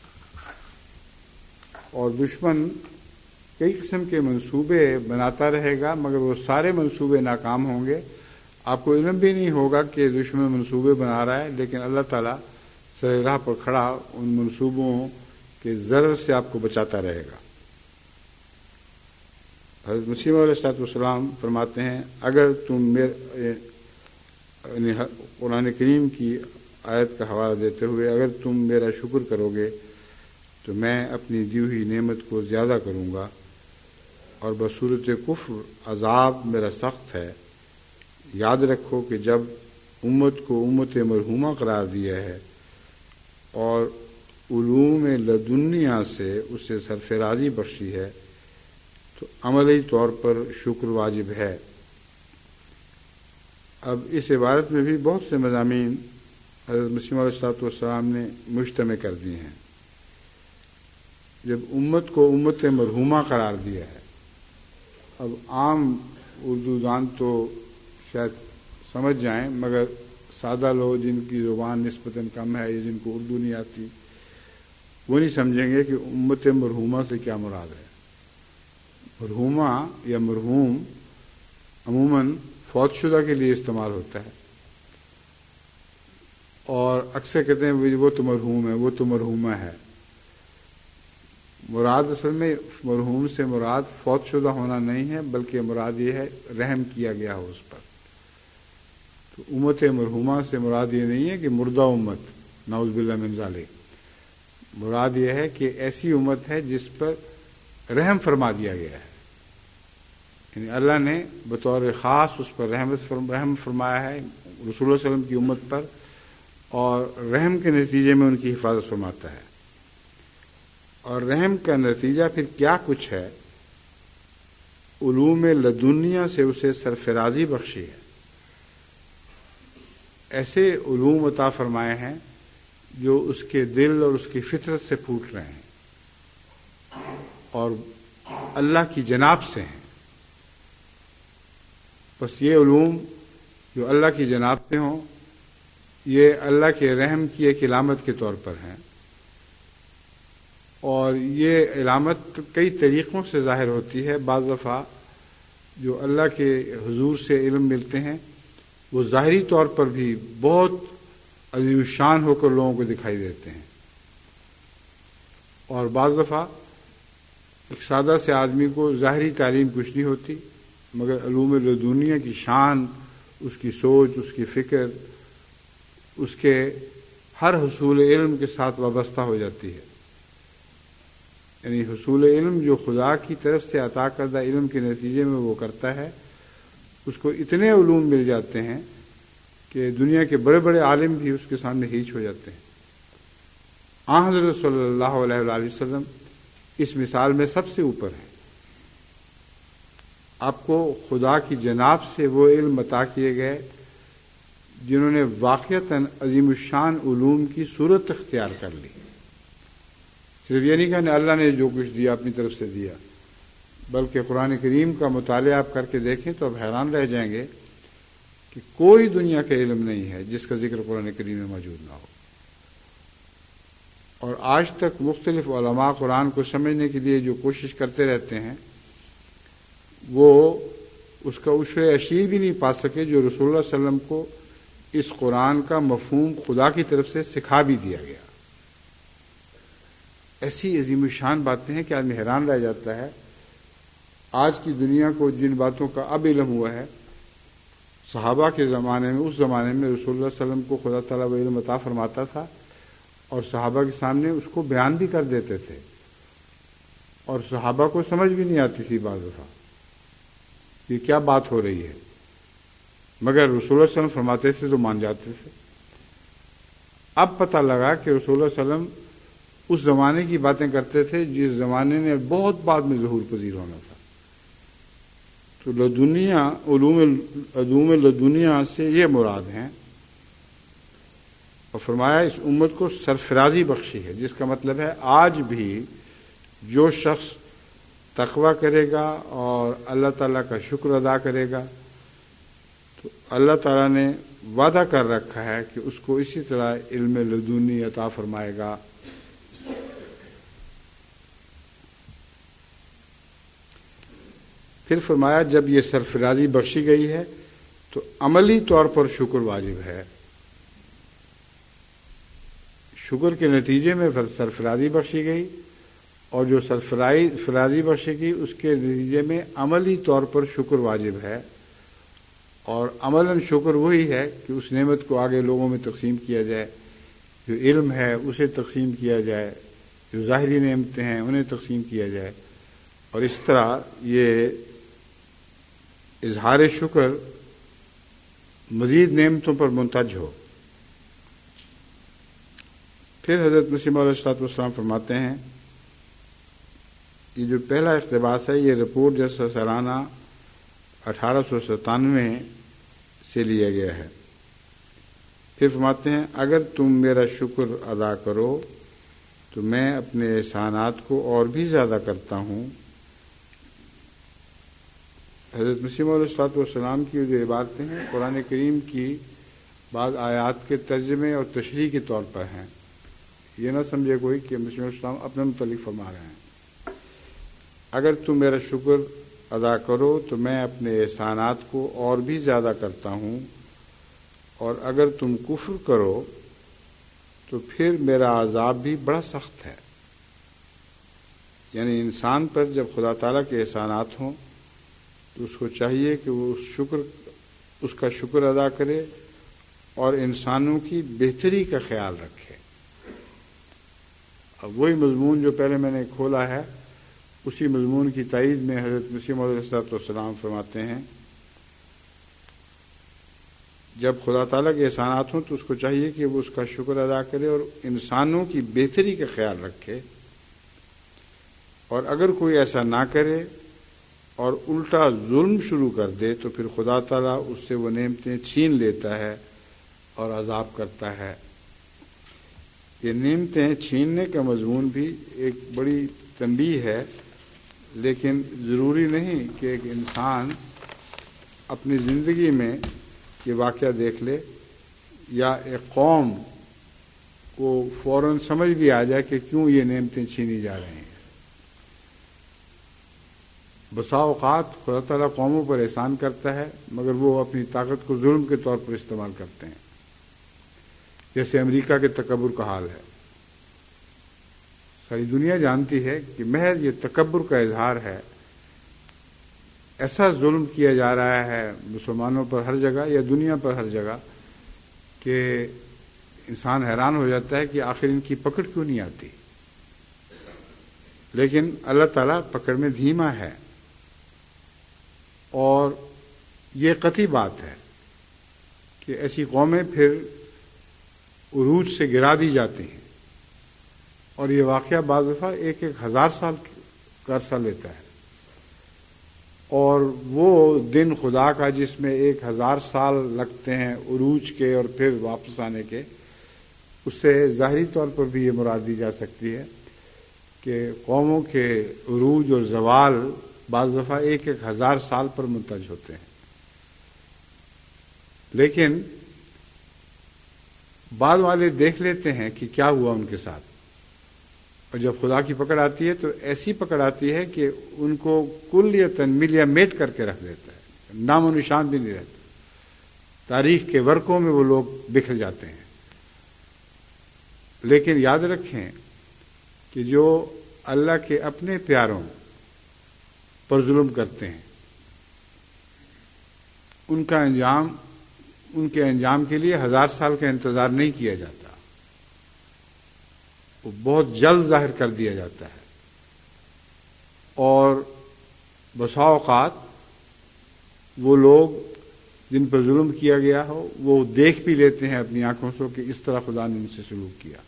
اور دشمن کئی قسم کے منصوبے بناتا رہے گا، مگر وہ سارے منصوبے ناکام ہوں گے۔ آپ کو علم بھی نہیں ہوگا کہ دشمن منصوبے بنا رہا ہے، لیکن اللہ تعالیٰ سر راہ پر کھڑا ان منصوبوں کے ضرر سے آپ کو بچاتا رہے گا۔ حضرت مسیح موعود علیہ السلام فرماتے ہیں اگر تم میرے قرآن کریم کی آیت کا حوالہ دیتے ہوئے اگر تم میرا شکر کرو گے تو میں اپنی دی ہوئی نعمت کو زیادہ کروں گا، اور بصورت کفر عذاب میرا سخت ہے۔ یاد رکھو کہ جب امت کو امت مرحومہ قرار دیا ہے اور علوم لدنیا سے اسے سرفرازی بخشی ہے تو عملی طور پر شکر واجب ہے۔ اب اس عبارت میں بھی بہت سے مضامین حضرت مسیح موعود علیہ السلام نے مجتمع کر دیے ہیں۔ جب امت کو امت مرحومہ قرار دیا ہے، اب عام اردو دان تو شاید سمجھ جائیں، مگر سادہ لوگ جن کی زبان نسبتاً کم ہے یا جن کو اردو نہیں آتی وہ نہیں سمجھیں گے کہ امت مرحومہ سے کیا مراد ہے۔ مرحومہ یا مرحوم عموماً فوت شدہ کے لیے استعمال ہوتا ہے، اور اکثر کہتے ہیں وہ تو مرحوم ہے، وہ تو مرحومہ ہے۔ مراد اصل میں مرحوم سے مراد فوت شدہ ہونا نہیں ہے، بلکہ مراد یہ ہے رحم کیا گیا ہو اس پر۔ تو امت مرحومہ سے مراد یہ نہیں ہے کہ مردہ امت، نعوذ باللہ من ذالک۔ مراد یہ ہے کہ ایسی امت ہے جس پر رحم فرما دیا گیا ہے، یعنی اللہ نے بطور خاص اس پر رحمت رحم فرمایا ہے رسول اللہ صلی اللہ علیہ وسلم کی امت پر، اور رحم کے نتیجے میں ان کی حفاظت فرماتا ہے۔ اور رحم کا نتیجہ پھر کیا کچھ ہے؟ علوم لدنیا سے اسے سرفرازی بخشی ہے، ایسے علوم عطا فرمائے ہیں جو اس کے دل اور اس کی فطرت سے پھوٹ رہے ہیں اور اللہ کی جناب سے ہیں۔ بس یہ علوم جو اللہ کی جناب سے ہوں، یہ اللہ کے رحم کی ایک علامت کے طور پر ہیں۔ اور یہ علامت کئی طریقوں سے ظاہر ہوتی ہے. بعض دفعہ جو اللہ کے حضور سے علم ملتے ہیں وہ ظاہری طور پر بھی بہت عظیم الشان ہو کر لوگوں کو دکھائی دیتے ہیں، اور بعض دفعہ ایک سادہ سے آدمی کو ظاہری تعلیم کچھ نہیں ہوتی مگر علوم لدنیہ کی شان، اس کی سوچ، اس کی فکر، اس کے ہر حصول علم کے ساتھ وابستہ ہو جاتی ہے. یعنی حصول علم جو خدا کی طرف سے عطا کردہ علم کے نتیجے میں وہ کرتا ہے، اس کو اتنے علوم مل جاتے ہیں کہ دنیا کے بڑے بڑے عالم بھی اس کے سامنے ہیچ ہو جاتے ہیں. آن حضرت صلی اللہ علیہ وآلہ وسلم اس مثال میں سب سے اوپر ہیں. آپ کو خدا کی جناب سے وہ علم عطا کیے گئے جنہوں نے واقعتاً عظیم الشان علوم کی صورت اختیار کر لی. صرف یہ نہیں کہ اللہ نے جو کچھ دیا اپنی طرف سے دیا، بلکہ قرآن کریم کا مطالعہ آپ کر کے دیکھیں تو آپ حیران رہ جائیں گے کہ کوئی دنیا کا علم نہیں ہے جس کا ذکر قرآن کریم میں موجود نہ ہو. اور آج تک مختلف علماء قرآن کو سمجھنے کے لیے جو کوشش کرتے رہتے ہیں وہ اس کا عشر اشیر بھی نہیں پا سکے جو رسول اللہ صلی اللہ علیہ وسلم کو اس قرآن کا مفہوم خدا کی طرف سے سکھا بھی دیا گیا. ایسی عظیم الشان باتیں ہیں کہ آدمی حیران رہ جاتا ہے. آج کی دنیا کو جن باتوں کا اب علم ہوا ہے، صحابہ کے زمانے میں، اس زمانے میں رسول اللہ صلی اللہ علیہ وسلم کو خدا تعالیٰ وہ علم عطا فرماتا تھا اور صحابہ کے سامنے اس کو بیان بھی کر دیتے تھے، اور صحابہ کو سمجھ بھی نہیں آتی تھی بعض دفعہ یہ کیا بات ہو رہی ہے، مگر رسول اللہ صلی اللہ علیہ وسلم فرماتے تھے تو مان جاتے تھے. اب پتہ لگا کہ رسول اللہ صلی اللہ علیہ وسلم اس زمانے کی باتیں کرتے تھے جس زمانے نے بہت بعد میں ظہور پذیر ہونا تھا. تو لدنیا، علوم علوم لدنیا سے یہ مراد ہیں. اور فرمایا اس امت کو سرفرازی بخشی ہے، جس کا مطلب ہے آج بھی جو شخص تقویٰ کرے گا اور اللہ تعالیٰ کا شکر ادا کرے گا تو اللہ تعالیٰ نے وعدہ کر رکھا ہے کہ اس کو اسی طرح علم لدنی عطا فرمائے گا. پھر فرمایا جب یہ سرفرازی بخشی گئی ہے تو عملی طور پر شکر واجب ہے. شکر کے نتیجے میں سرفرازی بخشی گئی، اور جو سرفرازی بخشی گئی اس کے نتیجے میں عملی طور پر شکر واجب ہے. اور عملاً شکر وہی ہے کہ اس نعمت کو آگے لوگوں میں تقسیم کیا جائے، جو علم ہے اسے تقسیم کیا جائے، جو ظاہری نعمتیں ہیں انہیں تقسیم کیا جائے، اور اس طرح یہ اظہار شکر مزید نعمتوں پر منتج ہو. پھر حضرت مسیح موعود علیہ السلام فرماتے ہیں یہ جو پہلا اقتباس ہے یہ رپورٹ جیسا سالانہ اٹھارہ سو ستانوے سے لیا گیا ہے. پھر فرماتے ہیں اگر تم میرا شکر ادا کرو تو میں اپنے احسانات کو اور بھی زیادہ کرتا ہوں. حضرت مسیح موعود علیہ السلام کی جو عبارتیں ہیں قرآن کریم کی بعض آیات کے ترجمے اور تشریح کے طور پر ہیں. یہ نہ سمجھے کوئی کہ مسیح علیہ السلام اپنے متعلق فرما رہے ہیں. اگر تم میرا شکر ادا کرو تو میں اپنے احسانات کو اور بھی زیادہ کرتا ہوں، اور اگر تم کفر کرو تو پھر میرا عذاب بھی بڑا سخت ہے. یعنی انسان پر جب خدا تعالیٰ کے احسانات ہوں تو اس کو چاہیے کہ وہ اس شکر اس کا شکر ادا کرے اور انسانوں کی بہتری کا خیال رکھے. اب وہی مضمون جو پہلے میں نے کھولا ہے اسی مضمون کی تائید میں حضرت مسیح موعود علیہ السلام فرماتے ہیں جب خدا تعالیٰ کے احسانات ہوں تو اس کو چاہیے کہ وہ اس کا شکر ادا کرے اور انسانوں کی بہتری کا خیال رکھے، اور اگر کوئی ایسا نہ کرے اور الٹا ظلم شروع کر دے تو پھر خدا تعالیٰ اس سے وہ نعمتیں چھین لیتا ہے اور عذاب کرتا ہے. یہ نعمتیں چھیننے کا مضمون بھی ایک بڑی تنبیہ ہے، لیکن ضروری نہیں کہ ایک انسان اپنی زندگی میں یہ واقعہ دیکھ لے یا ایک قوم کو فوراً سمجھ بھی آ جائے کہ کیوں یہ نعمتیں چھینی جا رہی ہیں۔ بسا اوقات خدا تعالیٰ قوموں پر احسان کرتا ہے مگر وہ اپنی طاقت کو ظلم کے طور پر استعمال کرتے ہیں، جیسے امریکہ کے تکبر کا حال ہے۔ ساری دنیا جانتی ہے کہ محض یہ تکبر کا اظہار ہے، ایسا ظلم کیا جا رہا ہے مسلمانوں پر ہر جگہ یا دنیا پر ہر جگہ کہ انسان حیران ہو جاتا ہے کہ آخر ان کی پکڑ کیوں نہیں آتی۔ لیکن اللہ تعالیٰ پکڑ میں دھیما ہے، اور یہ قطعی بات ہے کہ ایسی قومیں پھر عروج سے گرا دی جاتی ہیں، اور یہ واقعہ بعض دفعہ ایک ایک ہزار سال کا عرصہ لیتا ہے، اور وہ دن خدا کا جس میں ایک ہزار سال لگتے ہیں عروج کے اور پھر واپس آنے کے، اس سے ظاہری طور پر بھی یہ مراد دی جا سکتی ہے کہ قوموں کے عروج اور زوال بعض دفعہ ایک ایک ہزار سال پر منتج ہوتے ہیں۔ لیکن بعد والے دیکھ لیتے ہیں کہ کیا ہوا ان کے ساتھ، اور جب خدا کی پکڑ آتی ہے تو ایسی پکڑ آتی ہے کہ ان کو کلیتاً ملیا میٹ کر کے رکھ دیتا ہے، نام و نشان بھی نہیں رہتا، تاریخ کے ورقوں میں وہ لوگ بکھر جاتے ہیں۔ لیکن یاد رکھیں کہ جو اللہ کے اپنے پیاروں پر ظلم کرتے ہیں، ان کا انجام ان کے انجام کے لیے ہزار سال کا انتظار نہیں کیا جاتا، وہ بہت جلد ظاہر کر دیا جاتا ہے، اور بسا اوقات وہ لوگ جن پر ظلم کیا گیا ہو وہ دیکھ بھی لیتے ہیں اپنی آنکھوں سے کہ اس طرح خدا نے ان سے سلوک کیا،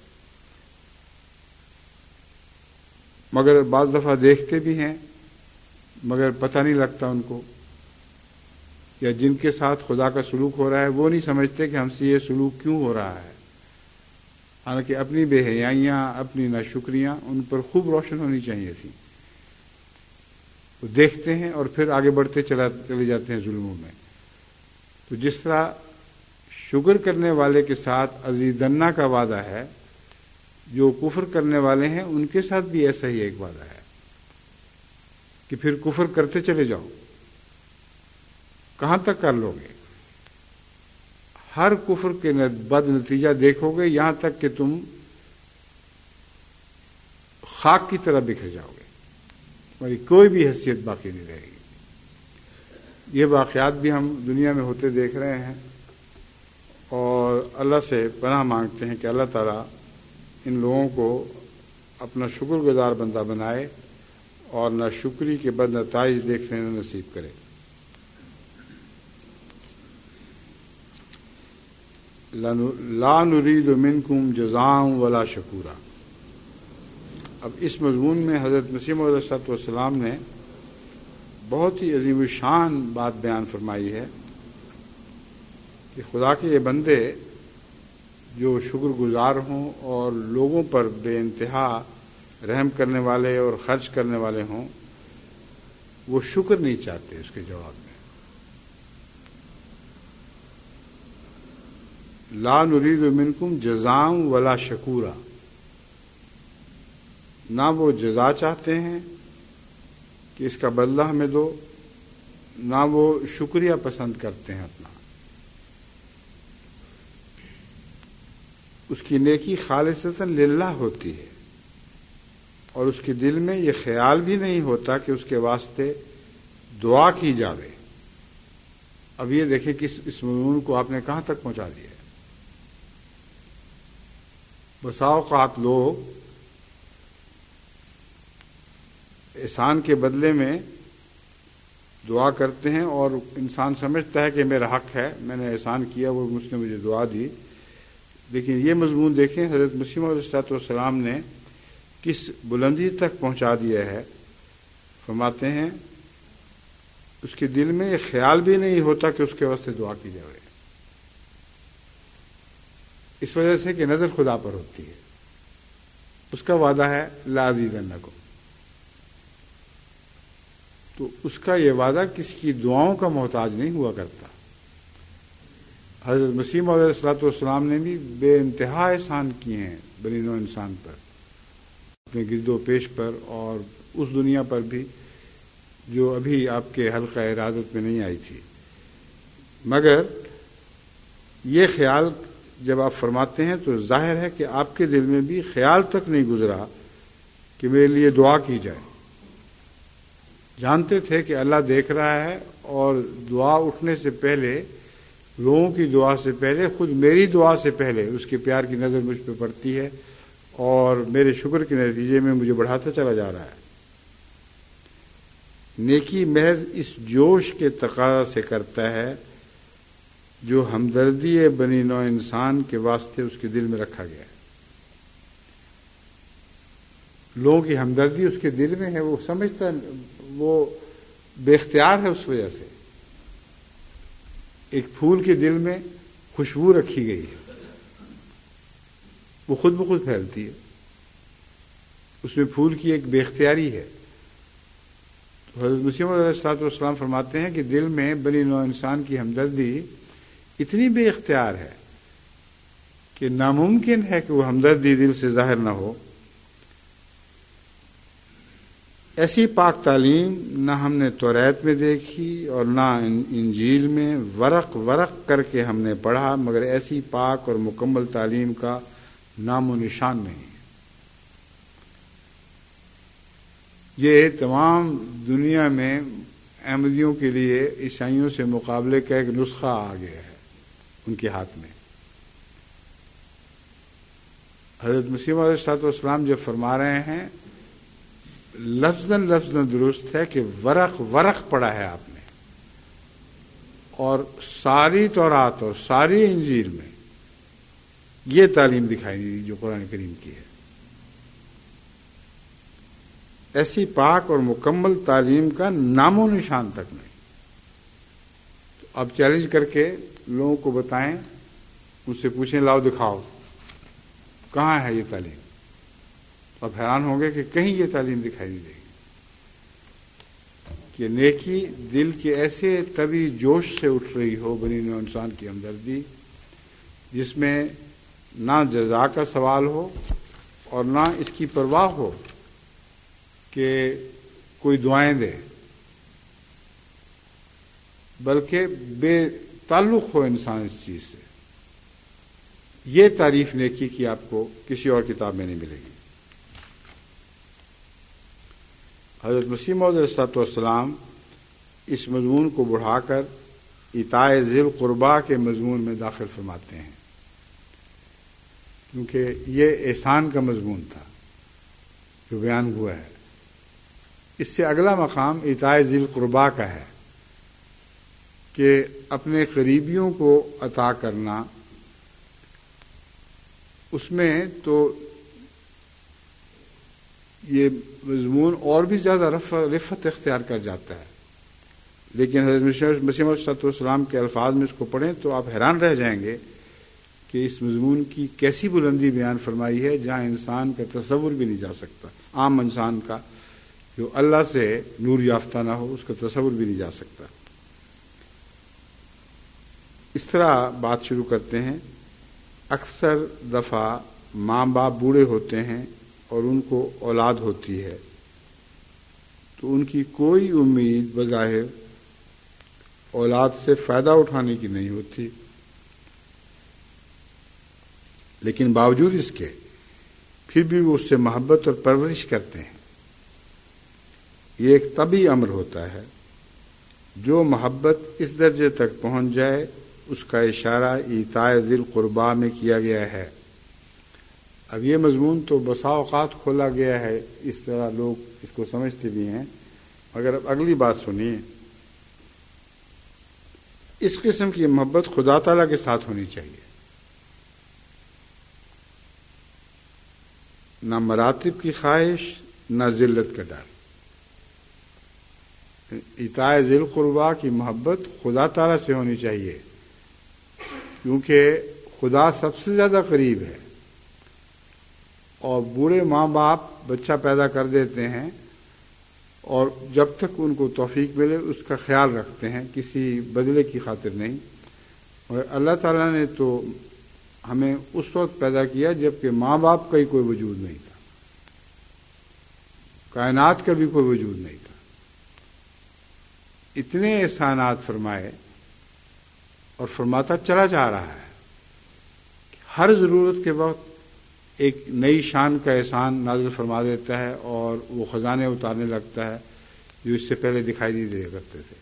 مگر بعض دفعہ دیکھتے بھی ہیں مگر پتہ نہیں لگتا ان کو، یا جن کے ساتھ خدا کا سلوک ہو رہا ہے وہ نہیں سمجھتے کہ ہم سے یہ سلوک کیوں ہو رہا ہے، حالانکہ اپنی بے حیائیاں، اپنی ناشکریاں ان پر خوب روشن ہونی چاہیے تھی۔ وہ دیکھتے ہیں اور پھر آگے بڑھتے چلا چلے جاتے ہیں ظلموں میں۔ تو جس طرح شکر کرنے والے کے ساتھ ازیدنہ کا وعدہ ہے، جو کفر کرنے والے ہیں ان کے ساتھ بھی ایسا ہی ایک وعدہ ہے کہ پھر کفر کرتے چلے جاؤ، کہاں تک کر لو گے؟ ہر کفر کے بد نتیجہ دیکھو گے یہاں تک کہ تم خاک کی طرح بکھر جاؤ گے، تمہاری کوئی بھی حیثیت باقی نہیں رہے گی۔ یہ واقعات بھی ہم دنیا میں ہوتے دیکھ رہے ہیں، اور اللہ سے پناہ مانگتے ہیں کہ اللہ تعالیٰ ان لوگوں کو اپنا شکر گزار بندہ بنائے اور نہ شکری کے بد نتائج دیکھنے نصیب کرے۔ لا نرید منکم جزاء ولا شکورا۔ اب اس مضمون میں حضرت مسیح موعود علیہ الصلوۃ والسلام نے بہت ہی عظیم الشان بات بیان فرمائی ہے کہ خدا کے یہ بندے جو شکر گزار ہوں اور لوگوں پر بے انتہا رحم کرنے والے اور خرچ کرنے والے ہوں، وہ شکر نہیں چاہتے اس کے جواب میں۔ لا نرید منکم جزاء ولا شکورا، نہ وہ جزا چاہتے ہیں کہ اس کا بدلہ ہمیں دو، نہ وہ شکریہ پسند کرتے ہیں اپنا۔ اس کی نیکی خالصتاً للہ ہوتی ہے، اور اس کے دل میں یہ خیال بھی نہیں ہوتا کہ اس کے واسطے دعا کی جاوے۔ اب یہ دیکھیں کہ اس مضمون کو آپ نے کہاں تک پہنچا دیا ہے۔ بسا اوقات لوگ احسان کے بدلے میں دعا کرتے ہیں، اور انسان سمجھتا ہے کہ میرا حق ہے، میں نے احسان کیا، وہ اس نے مجھے دعا دی۔ لیکن یہ مضمون دیکھیں حضرت مسیح موعود علیہ الصلوۃ والسلام نے کس بلندی تک پہنچا دیا ہے۔ فرماتے ہیں اس کے دل میں یہ خیال بھی نہیں ہوتا کہ اس کے واسطے دعا کی جائے، اس وجہ سے کہ نظر خدا پر ہوتی ہے۔ اس کا وعدہ ہے لا ازیدنکم، تو اس کا یہ وعدہ کسی کی دعاؤں کا محتاج نہیں ہوا کرتا۔ حضرت مسیح موعود علیہ الصلوۃ والسلام نے بھی بے انتہا احسان کیے ہیں بنی نوع انسان پر، اپنے گرد و پیش پر، اور اس دنیا پر بھی جو ابھی آپ کے حلقہ ارادت میں نہیں آئی تھی. مگر یہ خیال جب آپ فرماتے ہیں تو ظاہر ہے کہ آپ کے دل میں بھی خیال تک نہیں گزرا کہ میرے لیے دعا کی جائے. جانتے تھے کہ اللہ دیکھ رہا ہے، اور دعا اٹھنے سے پہلے، لوگوں کی دعا سے پہلے، خود میری دعا سے پہلے اس کے پیار کی نظر مجھ پہ پڑتی ہے، اور میرے شکر کے نتیجے میں مجھے بڑھاتا چلا جا رہا ہے. نیکی محض اس جوش کے تقاضا سے کرتا ہے جو ہمدردی بنی نوع انسان کے واسطے اس کے دل میں رکھا گیا ہے. لوگوں کی ہمدردی اس کے دل میں ہے، وہ سمجھتا، وہ بے اختیار ہے. اس وجہ سے ایک پھول کے دل میں خوشبو رکھی گئی ہے، وہ خود بخود پھیلتی ہے. اس میں پھول کی ایک بے اختیاری ہے. تو حضرت مسیح موعود علیہ الصلوۃ والسلام فرماتے ہیں کہ دل میں بنی نوع انسان کی ہمدردی اتنی بے اختیار ہے کہ ناممکن ہے کہ وہ ہمدردی دل سے ظاہر نہ ہو. ایسی پاک تعلیم نہ ہم نے توریت میں دیکھی اور نہ انجیل میں. ورق ورق کر کے ہم نے پڑھا، مگر ایسی پاک اور مکمل تعلیم کا نام و نشان نہیں. یہ تمام دنیا میں احمدیوں کے لیے عیسائیوں سے مقابلے کا ایک نسخہ آ گیا ہے ان کے ہاتھ میں. حضرت مسیح علیہ الصلوۃ والسلام جب فرما رہے ہیں، لفظاً لفظاً درست ہے کہ ورق ورق پڑھا ہے آپ نے، اور ساری تورات اور ساری انجیل میں یہ تعلیم دکھائی دی جو قرآن کریم کی ہے. ایسی پاک اور مکمل تعلیم کا نام و نشان تک نہیں. تو اب چیلنج کر کے لوگوں کو بتائیں، ان سے پوچھیں، لاؤ دکھاؤ کہاں ہے یہ تعلیم. تو اب حیران ہوں گے کہ کہیں یہ تعلیم دکھائی نہیں دے گی کہ نیکی دل کے ایسے طبی جوش سے اٹھ رہی ہو، بنی نوع انسان کی ہمدردی، جس میں نہ جزا کا سوال ہو اور نہ اس کی پرواہ ہو کہ کوئی دعائیں دے، بلکہ بے تعلق ہو انسان اس چیز سے. یہ تعریف نیکی کی آپ کو کسی اور کتاب میں نہیں ملے گی. حضرت مسیح موعود علیہ الصلوۃ والسلام اس مضمون کو بڑھا کر اطاع ذی القربیٰ کے مضمون میں داخل فرماتے ہیں، کیونکہ یہ احسان کا مضمون تھا جو بیان ہوا ہے. اس سے اگلا مقام اطاع ذی القربیٰ کا ہے کہ اپنے قریبیوں کو عطا کرنا. اس میں تو یہ مضمون اور بھی زیادہ رفت اختیار کر جاتا ہے، لیکن حضرت مسیح موعود علیہ الصلوۃ والسلام کے الفاظ میں اس کو پڑھیں تو آپ حیران رہ جائیں گے کہ اس مضمون کی کیسی بلندی بیان فرمائی ہے، جہاں انسان کا تصور بھی نہیں جا سکتا. عام انسان کا جو اللہ سے نور یافتہ نہ ہو، اس کا تصور بھی نہیں جا سکتا. اس طرح بات شروع کرتے ہیں. اکثر دفعہ ماں باپ بوڑھے ہوتے ہیں اور ان کو اولاد ہوتی ہے، تو ان کی کوئی امید بظاہر اولاد سے فائدہ اٹھانے کی نہیں ہوتی، لیکن باوجود اس کے پھر بھی وہ اس سے محبت اور پرورش کرتے ہیں. یہ ایک طبعی امر ہوتا ہے. جو محبت اس درجے تک پہنچ جائے اس کا اشارہ ایتاء ذی القربیٰ میں کیا گیا ہے. اب یہ مضمون تو بسا اوقات کھولا گیا ہے، اس طرح لوگ اس کو سمجھتے بھی ہیں، مگر اب اگلی بات سنیے. اس قسم کی محبت خدا تعالیٰ کے ساتھ ہونی چاہیے، نہ مراتب کی خواہش، نہ ذلت کا ڈر. ایتاء ذی القربیٰ کی محبت خدا تعالیٰ سے ہونی چاہیے، کیونکہ خدا سب سے زیادہ قریب ہے. اور بوڑھے ماں باپ بچہ پیدا کر دیتے ہیں اور جب تک ان کو توفیق ملے اس کا خیال رکھتے ہیں، کسی بدلے کی خاطر نہیں. اور اللہ تعالیٰ نے تو ہمیں اس وقت پیدا کیا جب کہ ماں باپ کا ہی کوئی وجود نہیں تھا، کائنات کا بھی کوئی وجود نہیں تھا. اتنے احسانات فرمائے اور فرماتا چلا جا رہا ہے. ہر ضرورت کے وقت ایک نئی شان کا احسان نازل فرما دیتا ہے اور وہ خزانے اتارنے لگتا ہے جو اس سے پہلے دکھائی نہیں دیا کرتے تھے.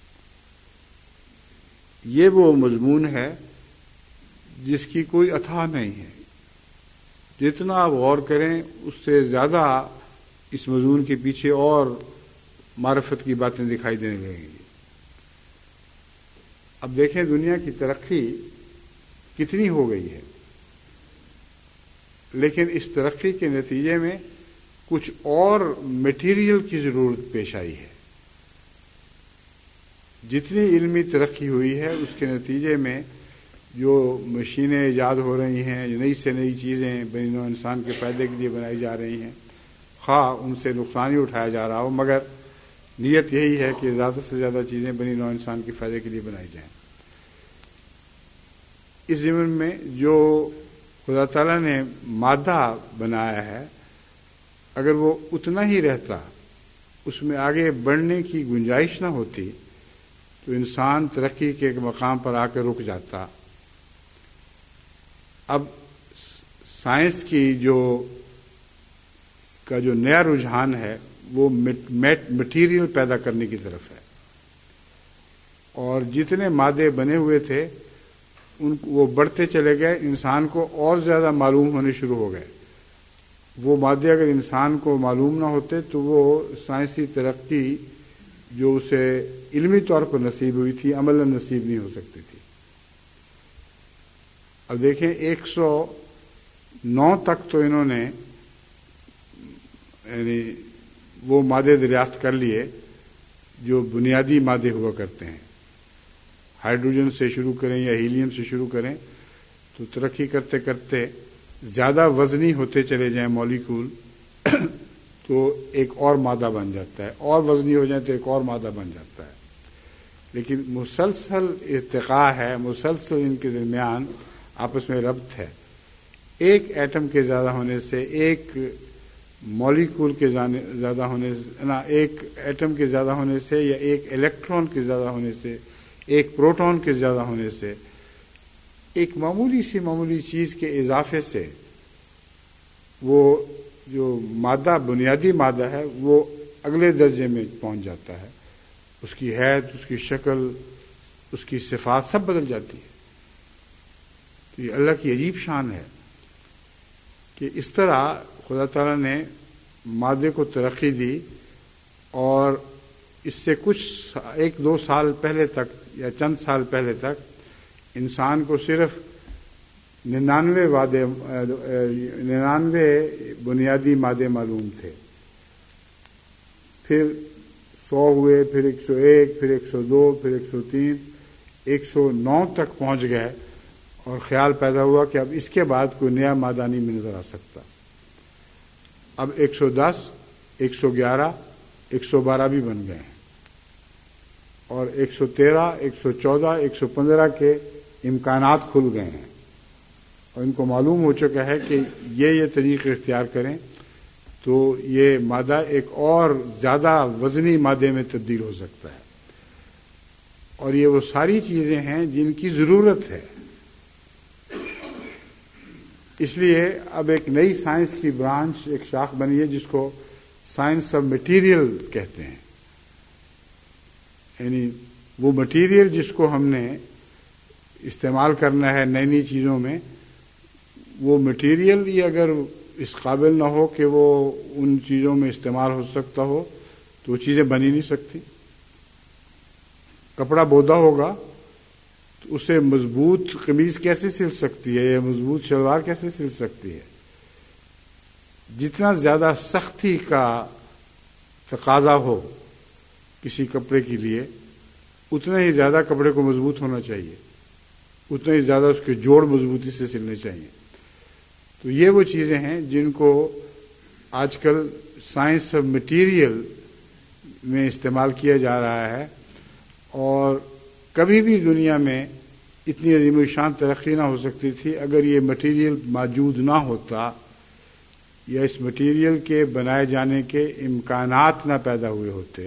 یہ وہ مضمون ہے جس کی کوئی اتھا نہیں ہے. جتنا آپ غور کریں اس سے زیادہ اس مضمون کے پیچھے اور معرفت کی باتیں دکھائی دینے لگیں گی. اب دیکھیں دنیا کی ترقی کتنی ہو گئی ہے، لیکن اس ترقی کے نتیجے میں کچھ اور میٹیریل کی ضرورت پیش آئی ہے. جتنی علمی ترقی ہوئی ہے اس کے نتیجے میں جو مشینیں ایجاد ہو رہی ہیں، نئی سے نئی چیزیں بنی نوع انسان کے فائدے کے لیے بنائی جا رہی ہیں، خواہ ان سے نقصان ہی اٹھایا جا رہا ہو، مگر نیت یہی ہے کہ زیادہ سے زیادہ چیزیں بنی نوع انسان کے فائدے کے لیے بنائی جائیں. اس ضمن میں جو خدا تعالیٰ نے مادہ بنایا ہے، اگر وہ اتنا ہی رہتا، اس میں آگے بڑھنے کی گنجائش نہ ہوتی تو انسان ترقی کے ایک مقام پر آ کے رک جاتا. اب سائنس کی جو کا جو نیا رجحان ہے وہ مٹیریل پیدا کرنے کی طرف ہے، اور جتنے مادے بنے ہوئے تھے ان وہ بڑھتے چلے گئے، انسان کو اور زیادہ معلوم ہونے شروع ہو گئے. وہ مادے اگر انسان کو معلوم نہ ہوتے تو وہ سائنسی ترقی جو اسے علمی طور پر نصیب ہوئی تھی عملاً نصیب نہیں ہو سکتی تھی. اب دیکھیں ایک سو نو تک تو انہوں نے یعنی وہ مادے دریافت کر لیے جو بنیادی مادے ہوا کرتے ہیں. ہائیڈروجن سے شروع کریں یا ہیلیم سے شروع کریں تو ترقی کرتے کرتے زیادہ وزنی ہوتے چلے جائیں مالیکول تو ایک اور مادہ بن جاتا ہے، اور وزنی ہو جائیں تو ایک اور مادہ بن جاتا ہے. لیکن مسلسل ارتقاء ہے، مسلسل ان کے درمیان آپس میں ربط ہے. ایک ایٹم کے زیادہ ہونے سے، ایک مالیکول کے زیادہ ہونے سے نا ایک ایٹم کے زیادہ ہونے سے یا ایک الیکٹران کے زیادہ ہونے سے، ایک پروٹون کے زیادہ ہونے سے، ایک معمولی سی معمولی چیز کے اضافے سے وہ جو مادہ بنیادی مادہ ہے وہ اگلے درجے میں پہنچ جاتا ہے. اس کی حیت، اس کی شکل، اس کی صفات سب بدل جاتی ہے. تو یہ اللہ کی عجیب شان ہے کہ اس طرح خدا تعالیٰ نے مادے کو ترقی دی، اور اس سے کچھ ایک دو سال پہلے تک یا چند سال پہلے تک انسان کو صرف ننانوے وعدے ننانوے بنیادی مادے معلوم تھے، پھر سو ہوئے، پھر ایک سو ایک، پھر ایک سو دو، پھر ایک سو تین، ایک سو نو تک پہنچ گئے، اور خیال پیدا ہوا کہ اب اس کے بعد کوئی نیا مادہ نہیں میں نظر آ سکتا. اب ایک سو دس، ایک سو گیارہ، ایک سو بارہ بھی بن گئے ہیں، اور ایک سو تیرہ، ایک سو چودہ، ایک سو پندرہ کے امکانات کھل گئے ہیں، اور ان کو معلوم ہو چکا ہے کہ یہ یہ طریقے اختیار کریں تو یہ مادہ ایک اور زیادہ وزنی مادے میں تبدیل ہو سکتا ہے. اور یہ وہ ساری چیزیں ہیں جن کی ضرورت ہے. اس لیے اب ایک نئی سائنس کی برانچ، ایک شاخ بنی ہے جس کو سائنس آف مٹیریل کہتے ہیں. یعنی وہ مٹیریل جس کو ہم نے استعمال کرنا ہے نئی نئی چیزوں میں، وہ مٹیریل ہی اگر اس قابل نہ ہو کہ وہ ان چیزوں میں استعمال ہو سکتا ہو تو وہ چیزیں بن ہی نہیں سکتی. کپڑا بودا ہوگا تو اسے مضبوط قمیض کیسے سل سکتی ہے یا مضبوط شلوار کیسے سل سکتی ہے؟ جتنا زیادہ سختی کا تقاضا ہو کسی کپڑے کے لیے، اتنا ہی زیادہ کپڑے کو مضبوط ہونا چاہیے، اتنا ہی زیادہ اس کے جوڑ مضبوطی سے سلنے چاہیے. تو یہ وہ چیزیں ہیں جن کو آج کل سائنس آف مٹیریل میں استعمال کیا جا رہا ہے. اور کبھی بھی دنیا میں اتنی عظیم الشان ترقی نہ ہو سکتی تھی اگر یہ مٹیریل موجود نہ ہوتا یا اس مٹیریل کے بنائے جانے کے امکانات نہ پیدا ہوئے ہوتے.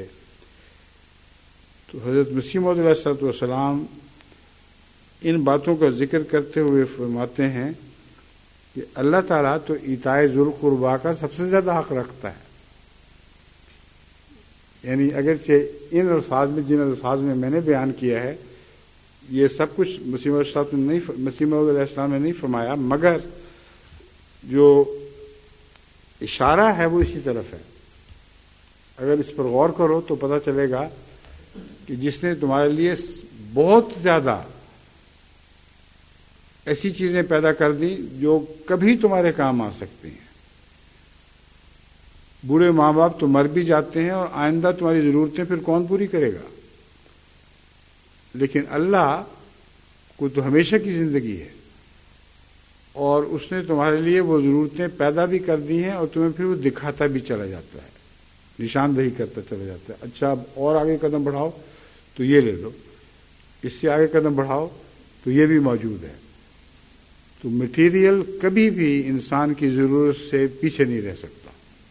تو حضرت مسیح موعود علیہ الصلوۃ والسلام ان باتوں کا ذکر کرتے ہوئے فرماتے ہیں کہ اللہ تعالیٰ تو ایتائے ذی القربیٰ کا سب سے زیادہ حق رکھتا ہے. یعنی اگرچہ ان الفاظ میں جن الفاظ میں میں نے بیان کیا ہے یہ سب کچھ مسیح موعود مسیح موعود علیہ السلام نے نہیں فرمایا، مگر جو اشارہ ہے وہ اسی طرف ہے. اگر اس پر غور کرو تو پتہ چلے گا کہ جس نے تمہارے لیے بہت زیادہ ایسی چیزیں پیدا کر دی جو کبھی تمہارے کام آ سکتی ہیں. بوڑھے ماں باپ تو مر بھی جاتے ہیں اور آئندہ تمہاری ضرورتیں پھر کون پوری کرے گا، لیکن اللہ کو تو ہمیشہ کی زندگی ہے اور اس نے تمہارے لیے وہ ضرورتیں پیدا بھی کر دی ہیں اور تمہیں پھر وہ دکھاتا بھی چلا جاتا ہے، نشاندہی کرتا چلا جاتا ہے. اچھا اب اور آگے قدم بڑھاؤ تو یہ لے لو، اس سے آگے قدم بڑھاؤ تو یہ بھی موجود ہے. تو مٹیریل کبھی بھی انسان کی ضرورت سے پیچھے نہیں رہ سکتا،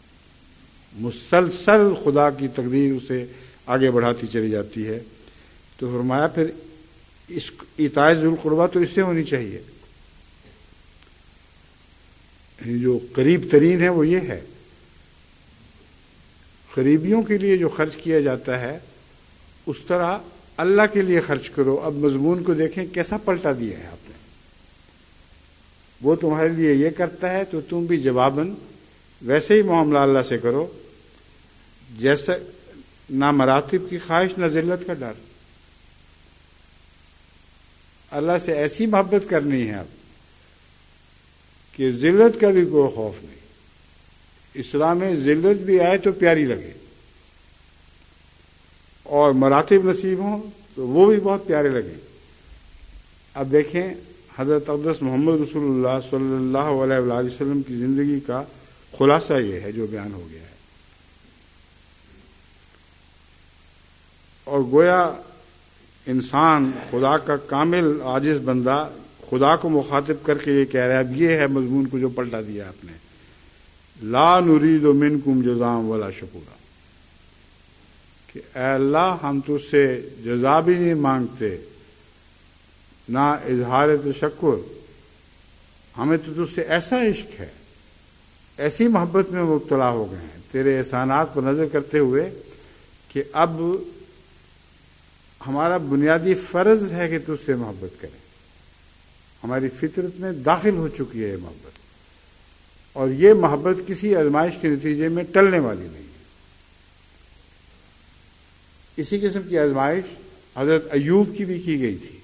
مسلسل خدا کی تقدیر اسے آگے بڑھاتی چلی جاتی ہے. تو فرمایا پھر اس ایتائے ذی القربیٰ تو اس سے ہونی چاہیے. جو قریب ترین ہے وہ یہ ہے، قریبیوں کے لیے جو خرچ کیا جاتا ہے اس طرح اللہ کے لیے خرچ کرو. اب مضمون کو دیکھیں کیسا پلٹا دیا ہے آپ نے. وہ تمہارے لیے یہ کرتا ہے تو تم بھی جواباً ویسے ہی معاملہ اللہ سے کرو جیسا، نہ مراتب کی خواہش نہ ذلت کا ڈر. اللہ سے ایسی محبت کرنی ہے اب کہ ذلت کا بھی کوئی خوف نہیں. اسلام میں ذلت بھی آئے تو پیاری لگے اور مراتب نصیب ہوں تو وہ بھی بہت پیارے لگے. اب دیکھیں حضرت اقدس محمد رسول اللہ صلی اللہ علیہ وآلہ وسلم کی زندگی کا خلاصہ یہ ہے جو بیان ہو گیا ہے. اور گویا انسان خدا کا کامل عاجز بندہ خدا کو مخاطب کر کے یہ کہہ رہا ہے. اب یہ ہے مضمون کو جو پلٹا دیا آپ نے، لا نرید منکم جزاء ولا شکورا، کہ اے اللہ ہم تجھ سے جزا بھی نہیں مانگتے نہ اظہار تشکر. ہمیں تو تجھ سے ایسا عشق ہے، ایسی محبت میں مبتلا ہو گئے ہیں تیرے احسانات پر نظر کرتے ہوئے کہ اب ہمارا بنیادی فرض ہے کہ تجھ سے محبت کریں. ہماری فطرت میں داخل ہو چکی ہے یہ محبت، اور یہ محبت کسی آزمائش کے نتیجے میں ٹلنے والی نہیں ہے. اسی قسم کی آزمائش حضرت ایوب کی بھی کی گئی تھی.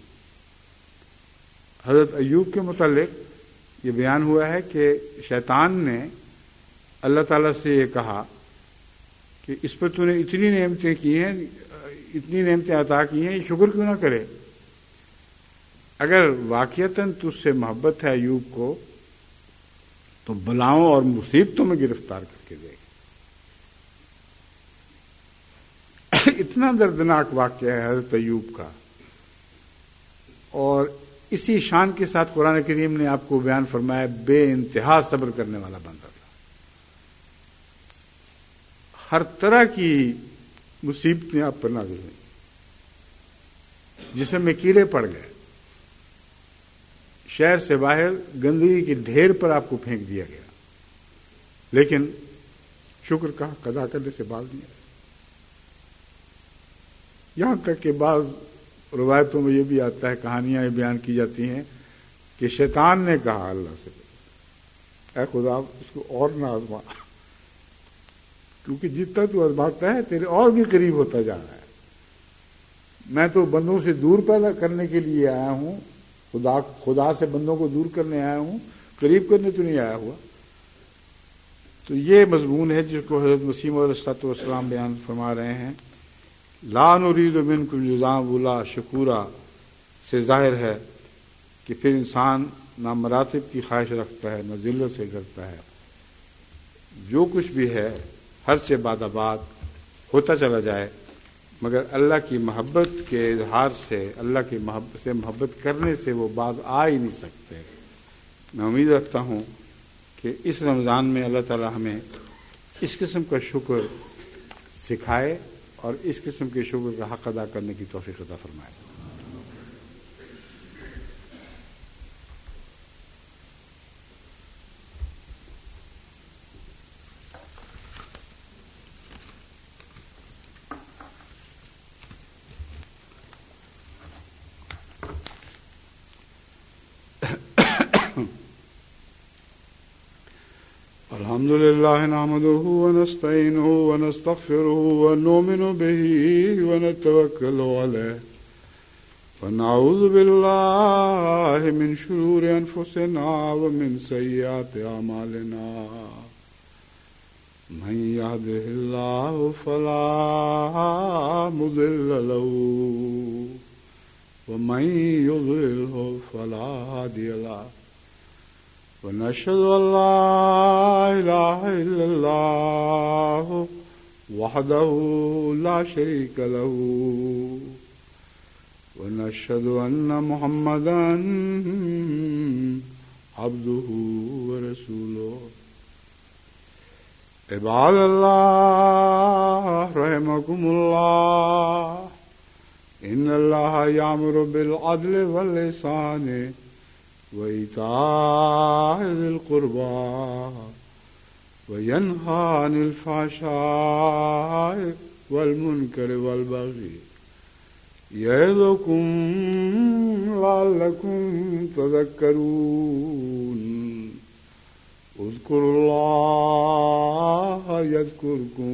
حضرت ایوب کے متعلق یہ بیان ہوا ہے کہ شیطان نے اللہ تعالیٰ سے یہ کہا کہ اس پر تو نے اتنی نعمتیں کی ہیں، اتنی نعمتیں عطا کی ہیں، یہ شکر کیوں نہ کرے؟ اگر واقعتاً تجھ سے محبت ہے ایوب کو تو بلاؤں اور مصیبتوں میں گرفتار کر کے دے. اتنا دردناک واقعہ ہے حضرت ایوب کا، اور اسی شان کے ساتھ قرآن کریم نے آپ کو بیان فرمایا بے انتہا صبر کرنے والا بندہ تھا. ہر طرح کی مصیبتیں آپ پر نازل ہوئیں، جسم میں کیڑے پڑ گئے، شہر سے باہر گندگی کے ڈھیر پر آپ کو پھینک دیا گیا، لیکن شکر کا حق ادا کرنے سے باز نہیں آئے. یہاں تک کہ بعض روایتوں میں یہ بھی آتا ہے، کہانیاں یہ بیان کی جاتی ہیں کہ شیطان نے کہا اللہ سے اے خدا اس کو اور نہ آزما، کیونکہ جتنا تو آزماتا ہے تیرے اور بھی قریب ہوتا جا رہا ہے. میں تو بندوں سے دور پیدا کرنے کے لیے آیا ہوں، خدا خدا سے بندوں کو دور کرنے آیا ہوں، قریب کرنے تو نہیں آیا ہوا. تو یہ مضمون ہے جس کو حضرت مسیح موعود علیہ السلام بیان فرما رہے ہیں. لا نرید منکم جزاء ولا شکورا سے ظاہر ہے کہ پھر انسان نہ مراتب کی خواہش رکھتا ہے نہ ذلت سے ڈرتا ہے. جو کچھ بھی ہے ہر سے بعد آباد ہوتا چلا جائے، مگر اللہ کی محبت کے اظہار سے، اللہ کی محبت سے محبت کرنے سے وہ باز آ ہی نہیں سکتے۔ میں امید رکھتا ہوں کہ اس رمضان میں اللہ تعالی ہمیں اس قسم کا شکر سکھائے اور اس قسم کے شکر کا حق ادا کرنے کی توفیق عطا فرمائے۔ الحمد لله نحمده ونستعينه ونستغفره ونؤمن به ونتوكل عليه ونعوذ بالله من شرور أنفسنا ومن سيئات أعمالنا من يهده الله فلا مضل له ومن يضلله فلا هادي له ونشهد أن لا إله إلا الله وحده لا شريك له ونشهد أن محمدا عبده ورسوله عباد الله رحمكم الله إن الله يأمر بالعدل والإحسان وإيتاء ذي القربى وينهى عن الفحشاء والمنكر والبغي يعظكم لعلكم تذكرون اذكروا الله يذكركم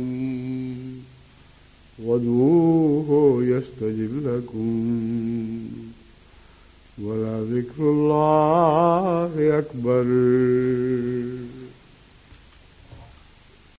وادعوه يستجب لكم ولذكر الله أكبر